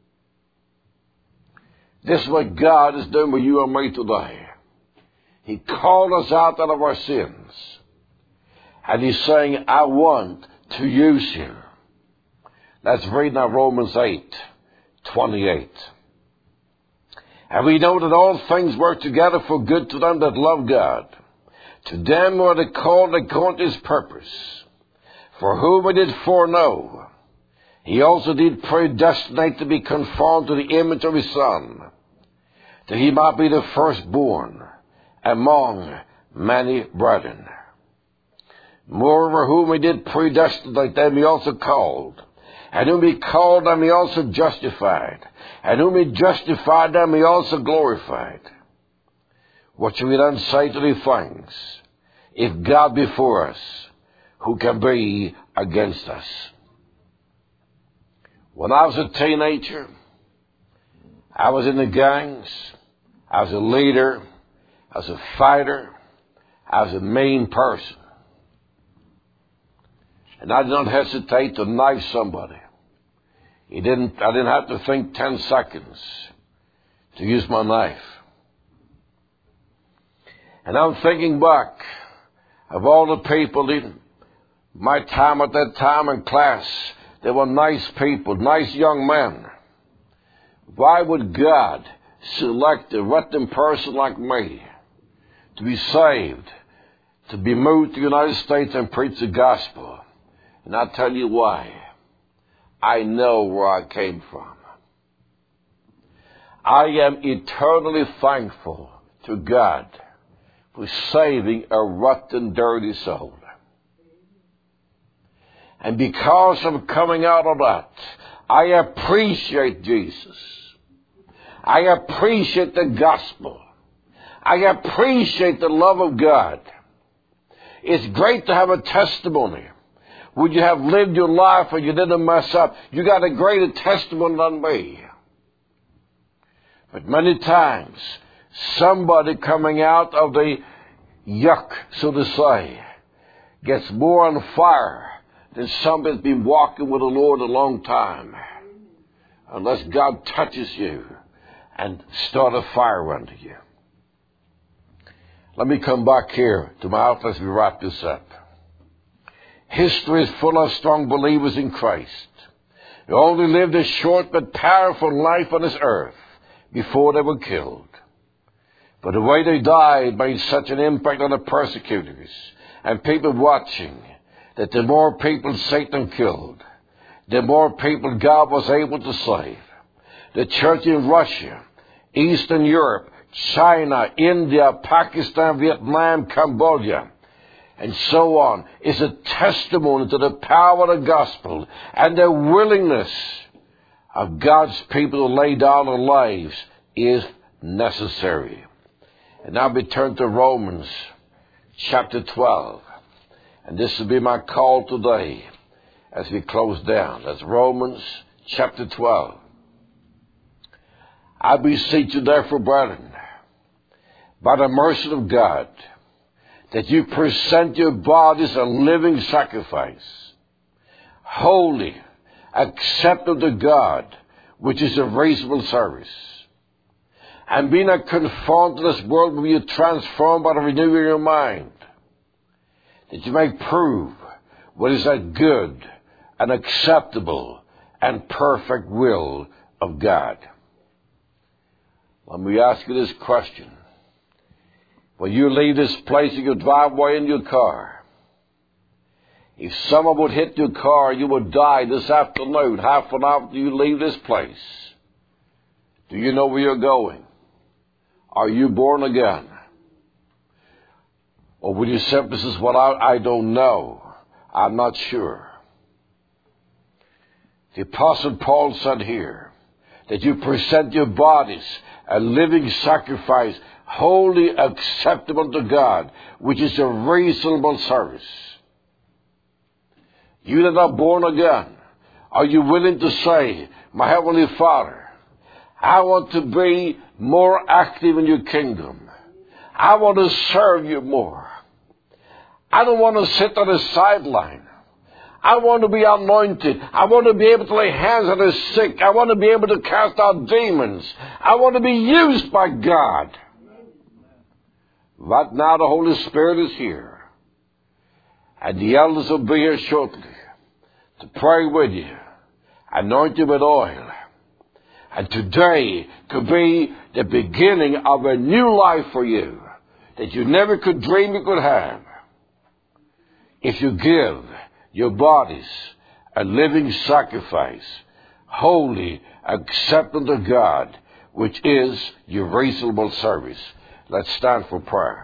This is what God is doing with you and me today. He called us out of our sins. And He's saying, I want to use you. Let's read now Romans 8:28. And we know that all things work together for good to them that love God, to them who are called according to His purpose. For whom He did foreknow, He also did predestinate to be conformed to the image of His Son, that He might be the firstborn among many brethren. Moreover, whom He did predestinate, them He also called. And whom He called, them He also justified. And whom He justified, them He also glorified. What shall we then say to these things? If God be for us, who can be against us? When I was a teenager, I was in the gangs. I was a leader. I was a fighter. I was a mean person. And I did not hesitate to knife somebody. I didn't have to think 10 seconds to use my knife. And I'm thinking back of all the people in my time at that time in class. They were nice people, nice young men. Why would God select a rotten person like me to be saved, to be moved to the United States and preach the gospel? And I'll tell you why. I know where I came from. I am eternally thankful to God for saving a rotten, dirty soul. And because of coming out of that, I appreciate Jesus. I appreciate the gospel. I appreciate the love of God. It's great to have a testimony. Would you have lived your life and you didn't mess up? You got a greater testimony than me. But many times, somebody coming out of the yuck, so to say, gets more on fire than somebody that's been walking with the Lord a long time. Unless God touches you and start a fire under you. Let me come back here to my office as we wrap this up. History is full of strong believers in Christ who only lived a short but powerful life on this earth before they were killed. But the way they died made such an impact on the persecutors and people watching that the more people Satan killed, the more people God was able to save. The church in Russia, Eastern Europe, China, India, Pakistan, Vietnam, Cambodia, and so on, is a testimony to the power of the gospel and the willingness of God's people to lay down their lives is necessary. And now we turn to Romans chapter 12. And this will be my call today as we close down. That's Romans chapter 12. I beseech you therefore, brethren, by the mercy of God, that you present your bodies a living sacrifice, holy, acceptable to God, which is a reasonable service. And be not conformed to this world, but be transformed by the renewing of your mind, that you may prove what is that good and acceptable and perfect will of God. Let me ask you this question. When you leave this place, you drive away in your car. If someone would hit your car, you would die this afternoon, half an hour after you leave this place. Do you know where you're going? Are you born again? Or would you simply say, well, I don't know. I'm not sure. The Apostle Paul said here that you present your bodies a living sacrifice, wholly acceptable to God, which is a reasonable service. You that are born again, are you willing to say, my Heavenly Father, I want to be more active in your kingdom. I want to serve you more. I don't want to sit on the sideline. I want to be anointed. I want to be able to lay hands on the sick. I want to be able to cast out demons. I want to be used by God. Right now the Holy Spirit is here. And the elders will be here shortly to pray with you, anoint you with oil. And today could be the beginning of a new life for you that you never could dream you could have. If you give your bodies a living sacrifice, holy, acceptable to God, which is your reasonable service. Let's stand for prayer.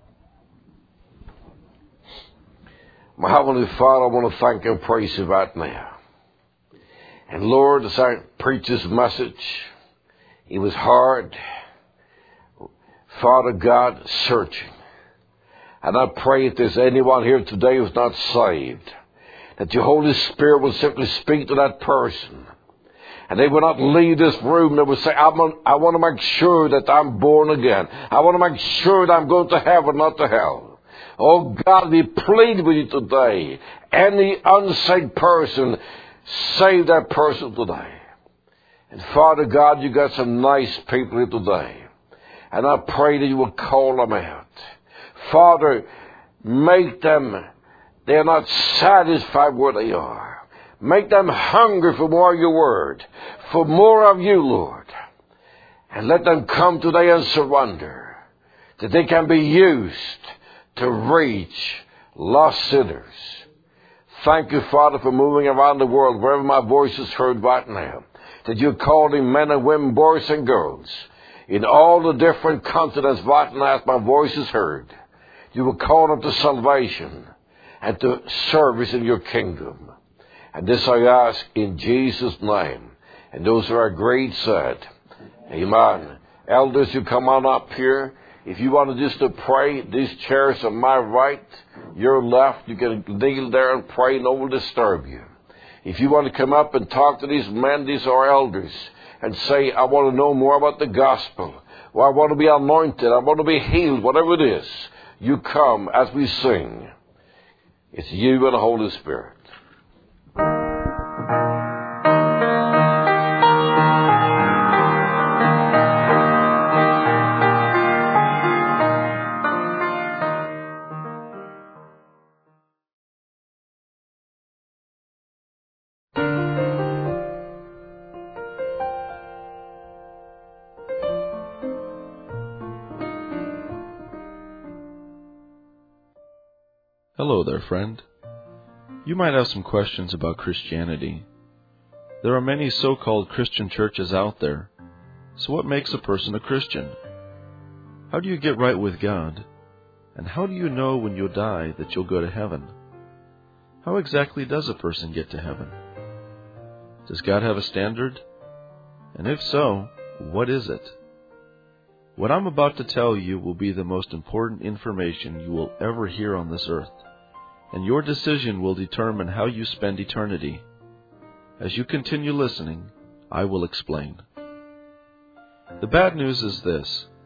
My Heavenly Father, I want to thank and praise you right now. And Lord, as I preach this message, it was hard. Father God, searching. And I pray if there's anyone here today who's not saved, that your Holy Spirit will simply speak to that person. And they will not leave this room. They will say, I want to make sure that I'm born again. I want to make sure that I'm going to heaven, not to hell. Oh God, we plead with you today. Any unsaved person, save that person today. And Father God, you got some nice people here today. And I pray that you will call them out. Father, make them, they are not satisfied where they are. Make them hungry for more of your word, for more of you, Lord. And let them come today and surrender, that they can be used to reach lost sinners. Thank you, Father, for moving around the world, wherever my voice is heard right now, that you're calling men and women, boys and girls, in all the different continents right now as my voice is heard. You will call them to salvation and to service in your kingdom. And this I ask in Jesus' name. And those who are agreed said, amen. Elders, you come on up here. If you want to just to pray, these chairs are my right, your left. You can kneel there and pray, no one will disturb you. If you want to come up and talk to these men, these are elders, and say, I want to know more about the gospel, or I want to be anointed, I want to be healed, whatever it is, you come as we sing. It's you and the Holy Spirit. Hello there, friend. You might have some questions about Christianity. There are many so-called Christian churches out there. So what makes a person a Christian? How do you get right with God? And how do you know when you die that you'll go to heaven? How exactly does a person get to heaven? Does God have a standard? And if so, what is it? What I'm about to tell you will be the most important information you will ever hear on this earth. And your decision will determine how you spend eternity. As you continue listening, I will explain. The bad news is this.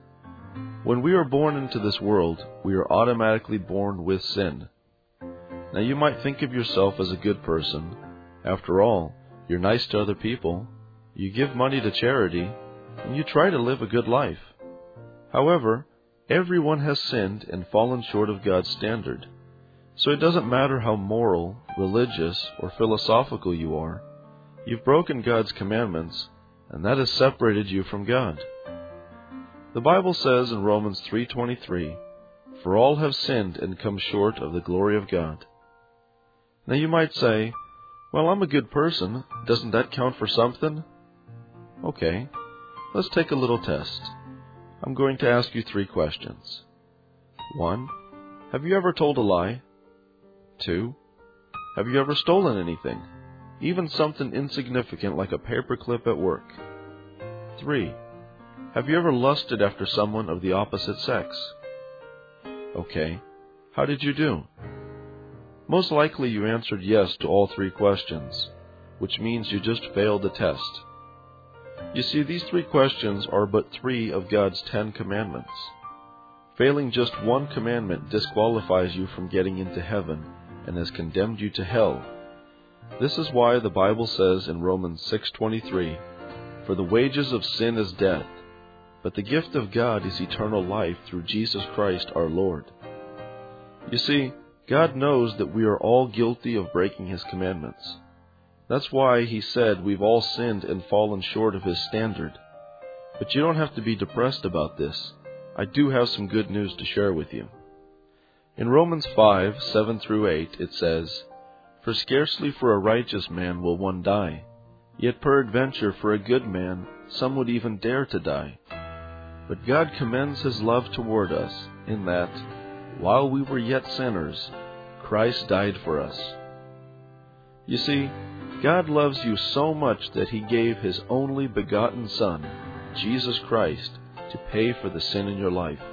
When we are born into this world, we are automatically born with sin. Now you might think of yourself as a good person. After all, you're nice to other people, you give money to charity, and you try to live a good life. However, everyone has sinned and fallen short of God's standard. So it doesn't matter how moral, religious, or philosophical you are. You've broken God's commandments, and that has separated you from God. The Bible says in Romans 3:23, "For all have sinned and come short of the glory of God." Now you might say, "Well, I'm a good person. Doesn't that count for something?" Okay, let's take a little test. I'm going to ask you 3 questions. 1. Have you ever told a lie? 2. Have you ever stolen anything, even something insignificant like a paperclip at work? 3. Have you ever lusted after someone of the opposite sex? Okay, how did you do? Most likely you answered yes to all 3 questions, which means you just failed the test. You see, these 3 questions are but 3 of God's 10 commandments. Failing just one commandment disqualifies you from getting into heaven and has condemned you to hell. This is why the Bible says in Romans 6:23, "For the wages of sin is death, but the gift of God is eternal life through Jesus Christ our Lord." You see, God knows that we are all guilty of breaking His commandments. That's why He said we've all sinned and fallen short of His standard. But you don't have to be depressed about this. I do have some good news to share with you. In Romans 5:7-8 it says, "For scarcely for a righteous man will one die, yet peradventure for a good man some would even dare to die. But God commends His love toward us, in that, while we were yet sinners, Christ died for us." You see, God loves you so much that He gave His only begotten Son, Jesus Christ, to pay for the sin in your life.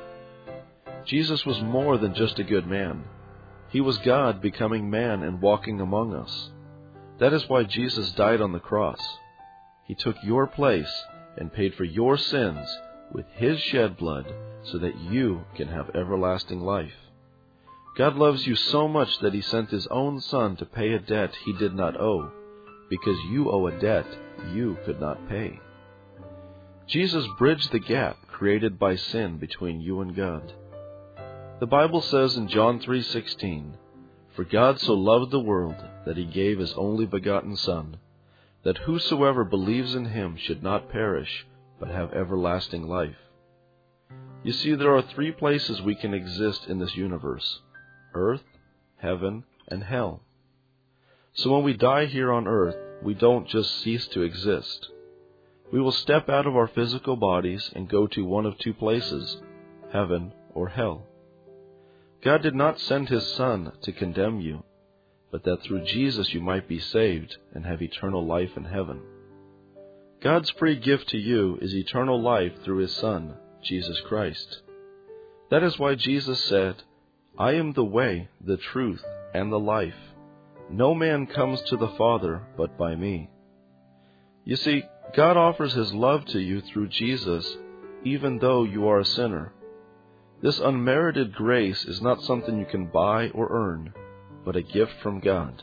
Jesus was more than just a good man. He was God becoming man and walking among us. That is why Jesus died on the cross. He took your place and paid for your sins with His shed blood so that you can have everlasting life. God loves you so much that He sent His own Son to pay a debt He did not owe, because you owe a debt you could not pay. Jesus bridged the gap created by sin between you and God. The Bible says in John 3:16, "For God so loved the world that He gave His only begotten Son, that whosoever believes in Him should not perish, but have everlasting life." You see, there are 3 places we can exist in this universe: earth, heaven, and hell. So when we die here on earth, we don't just cease to exist. We will step out of our physical bodies and go to one of 2 places, heaven or hell. God did not send His Son to condemn you, but that through Jesus you might be saved and have eternal life in heaven. God's free gift to you is eternal life through His Son, Jesus Christ. That is why Jesus said, "I am the way, the truth, and the life. No man comes to the Father but by me." You see, God offers His love to you through Jesus, even though you are a sinner. This unmerited grace is not something you can buy or earn, but a gift from God.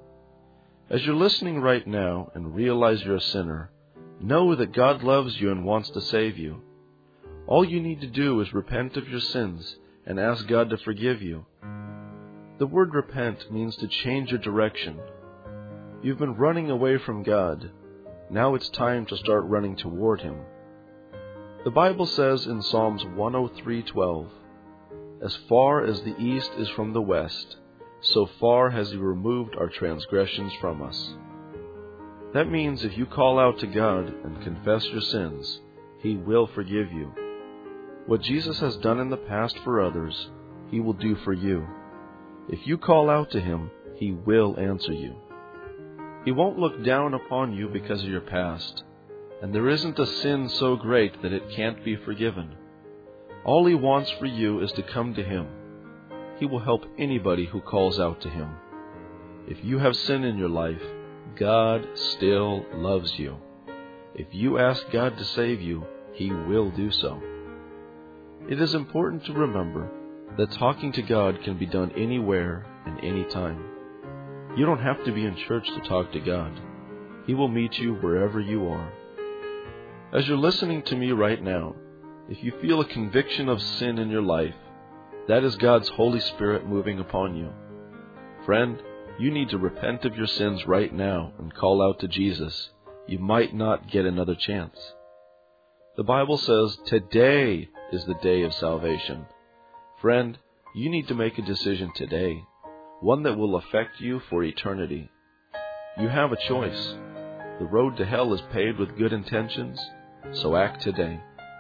As you're listening right now and realize you're a sinner, know that God loves you and wants to save you. All you need to do is repent of your sins and ask God to forgive you. The word repent means to change your direction. You've been running away from God. Now it's time to start running toward Him. The Bible says in Psalms 103:12, "As far as the east is from the west, so far has He removed our transgressions from us." That means if you call out to God and confess your sins, He will forgive you. What Jesus has done in the past for others, He will do for you. If you call out to Him, He will answer you. He won't look down upon you because of your past, and there isn't a sin so great that it can't be forgiven. All He wants for you is to come to Him. He will help anybody who calls out to Him. If you have sin in your life, God still loves you. If you ask God to save you, He will do so. It is important to remember that talking to God can be done anywhere and anytime. You don't have to be in church to talk to God. He will meet you wherever you are. As you're listening to me right now, if you feel a conviction of sin in your life, that is God's Holy Spirit moving upon you. Friend, you need to repent of your sins right now and call out to Jesus. You might not get another chance. The Bible says today is the day of salvation. Friend, you need to make a decision today, one that will affect you for eternity. You have a choice. The road to hell is paved with good intentions, so act today.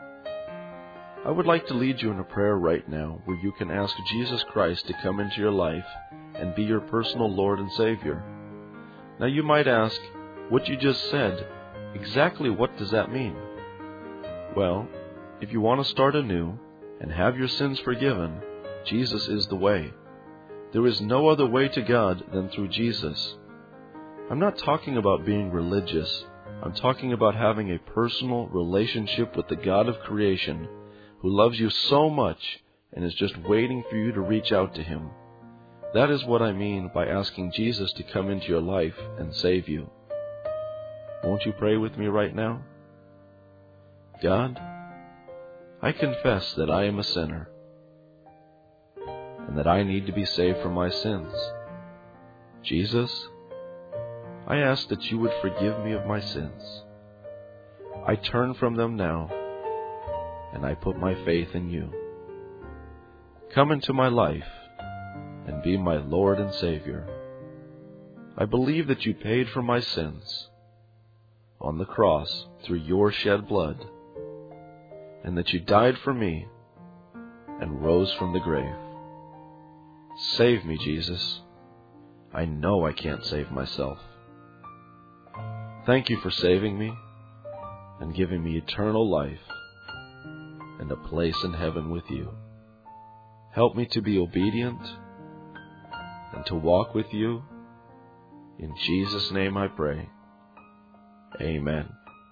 I would like to lead you in a prayer right now where you can ask Jesus Christ to come into your life and be your personal Lord and Savior. Now you might ask, what you just said, exactly what does that mean? Well, if you want to start anew and have your sins forgiven, Jesus is the way. There is no other way to God than through Jesus. I'm not talking about being religious. I'm talking about having a personal relationship with the God of creation who loves you so much and is just waiting for you to reach out to Him. That is what I mean by asking Jesus to come into your life and save you. Won't you pray with me right now? God, I confess that I am a sinner and that I need to be saved from my sins. Jesus, I ask that you would forgive me of my sins. I turn from them now, and I put my faith in you. Come into my life and be my Lord and Savior. I believe that you paid for my sins on the cross through your shed blood, and that you died for me and rose from the grave. Save me, Jesus. I know I can't save myself. Thank you for saving me and giving me eternal life and a place in heaven with you. Help me to be obedient and to walk with you. In Jesus' name I pray. Amen.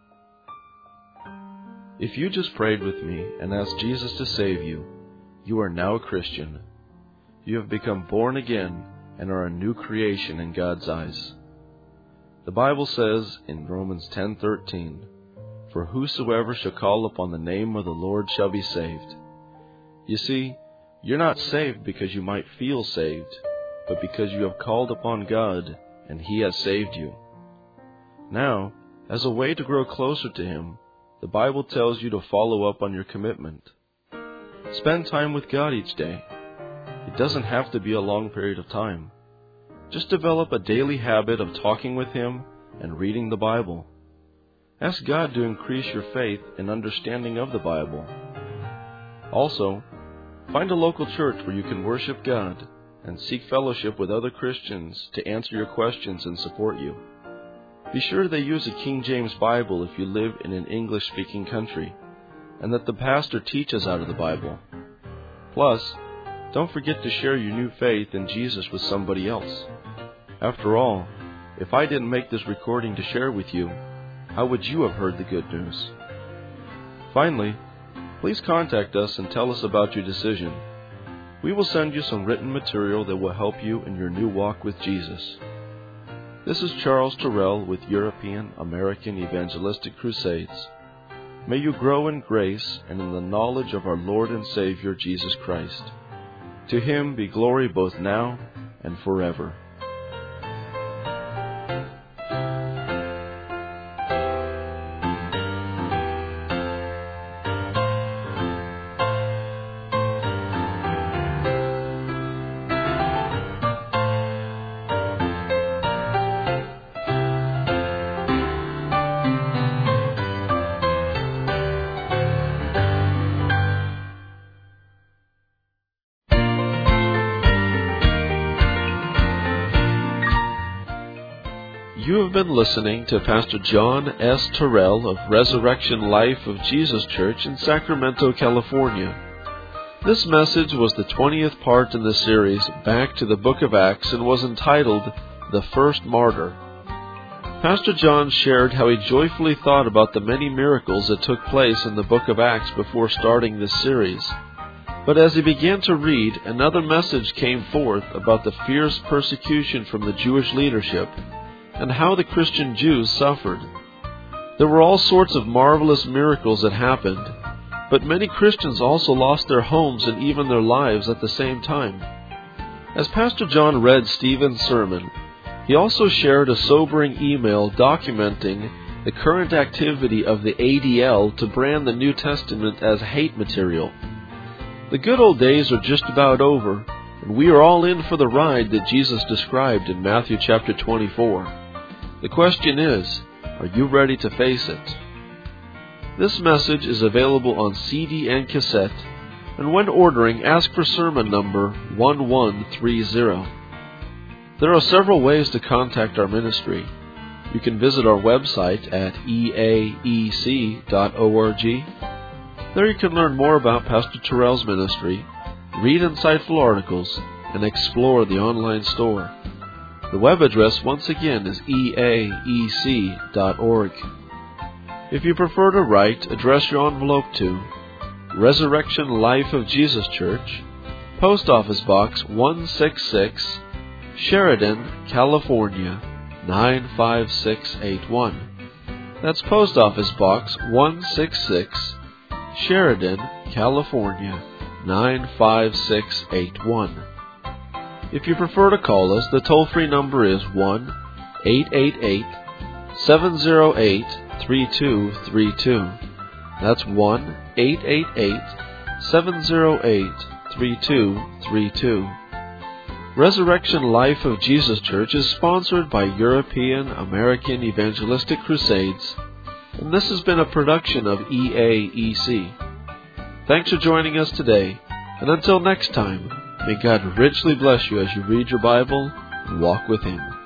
If you just prayed with me and asked Jesus to save you, you are now a Christian. You have become born again and are a new creation in God's eyes. The Bible says in Romans 10:13, "For whosoever shall call upon the name of the Lord shall be saved." You see, you're not saved because you might feel saved, but because you have called upon God and He has saved you. Now, as a way to grow closer to Him, the Bible tells you to follow up on your commitment. Spend time with God each day. It doesn't have to be a long period of time. Just develop a daily habit of talking with Him and reading the Bible. Ask God to increase your faith and understanding of the Bible. Also, find a local church where you can worship God and seek fellowship with other Christians to answer your questions and support you. Be sure they use a King James Bible if you live in an English-speaking country, and that the pastor teaches out of the Bible. Plus, don't forget to share your new faith in Jesus with somebody else. After all, if I didn't make this recording to share with you, how would you have heard the good news? Finally, please contact us and tell us about your decision. We will send you some written material that will help you in your new walk with Jesus. This is Charles Terrell with European American Evangelistic Crusades. May you grow in grace and in the knowledge of our Lord and Savior Jesus Christ. To Him be glory both now and forever. You have been listening to Pastor John S. Terrell of Resurrection Life of Jesus Church in Sacramento, California. This message was the 20th part in the series Back to the Book of Acts and was entitled The First Martyr. Pastor John shared how he joyfully thought about the many miracles that took place in the book of Acts before starting this series. But as he began to read, another message came forth about the fierce persecution from the Jewish leadership and how the Christian Jews suffered. There were all sorts of marvelous miracles that happened, but many Christians also lost their homes and even their lives at the same time. As Pastor John read Stephen's sermon, he also shared a sobering email documenting the current activity of the ADL to brand the New Testament as hate material. The good old days are just about over, and we are all in for the ride that Jesus described in Matthew chapter 24. The question is, are you ready to face it? This message is available on CD and cassette, and when ordering, ask for sermon number 1130. There are several ways to contact our ministry. You can visit our website at eaec.org. There you can learn more about Pastor Terrell's ministry, read insightful articles, and explore the online store. The web address once again is eaec.org. If you prefer to write, address your envelope to Resurrection Life of Jesus Church, Post Office Box 166, Sheridan, California 95681. That's Post Office Box 166, Sheridan, California 95681. If you prefer to call us, the toll-free number is 1-888-708-3232. That's 1-888-708-3232. Resurrection Life of Jesus Church is sponsored by European American Evangelistic Crusades, and this has been a production of EAEC. Thanks for joining us today, and until next time, may God richly bless you as you read your Bible and walk with Him.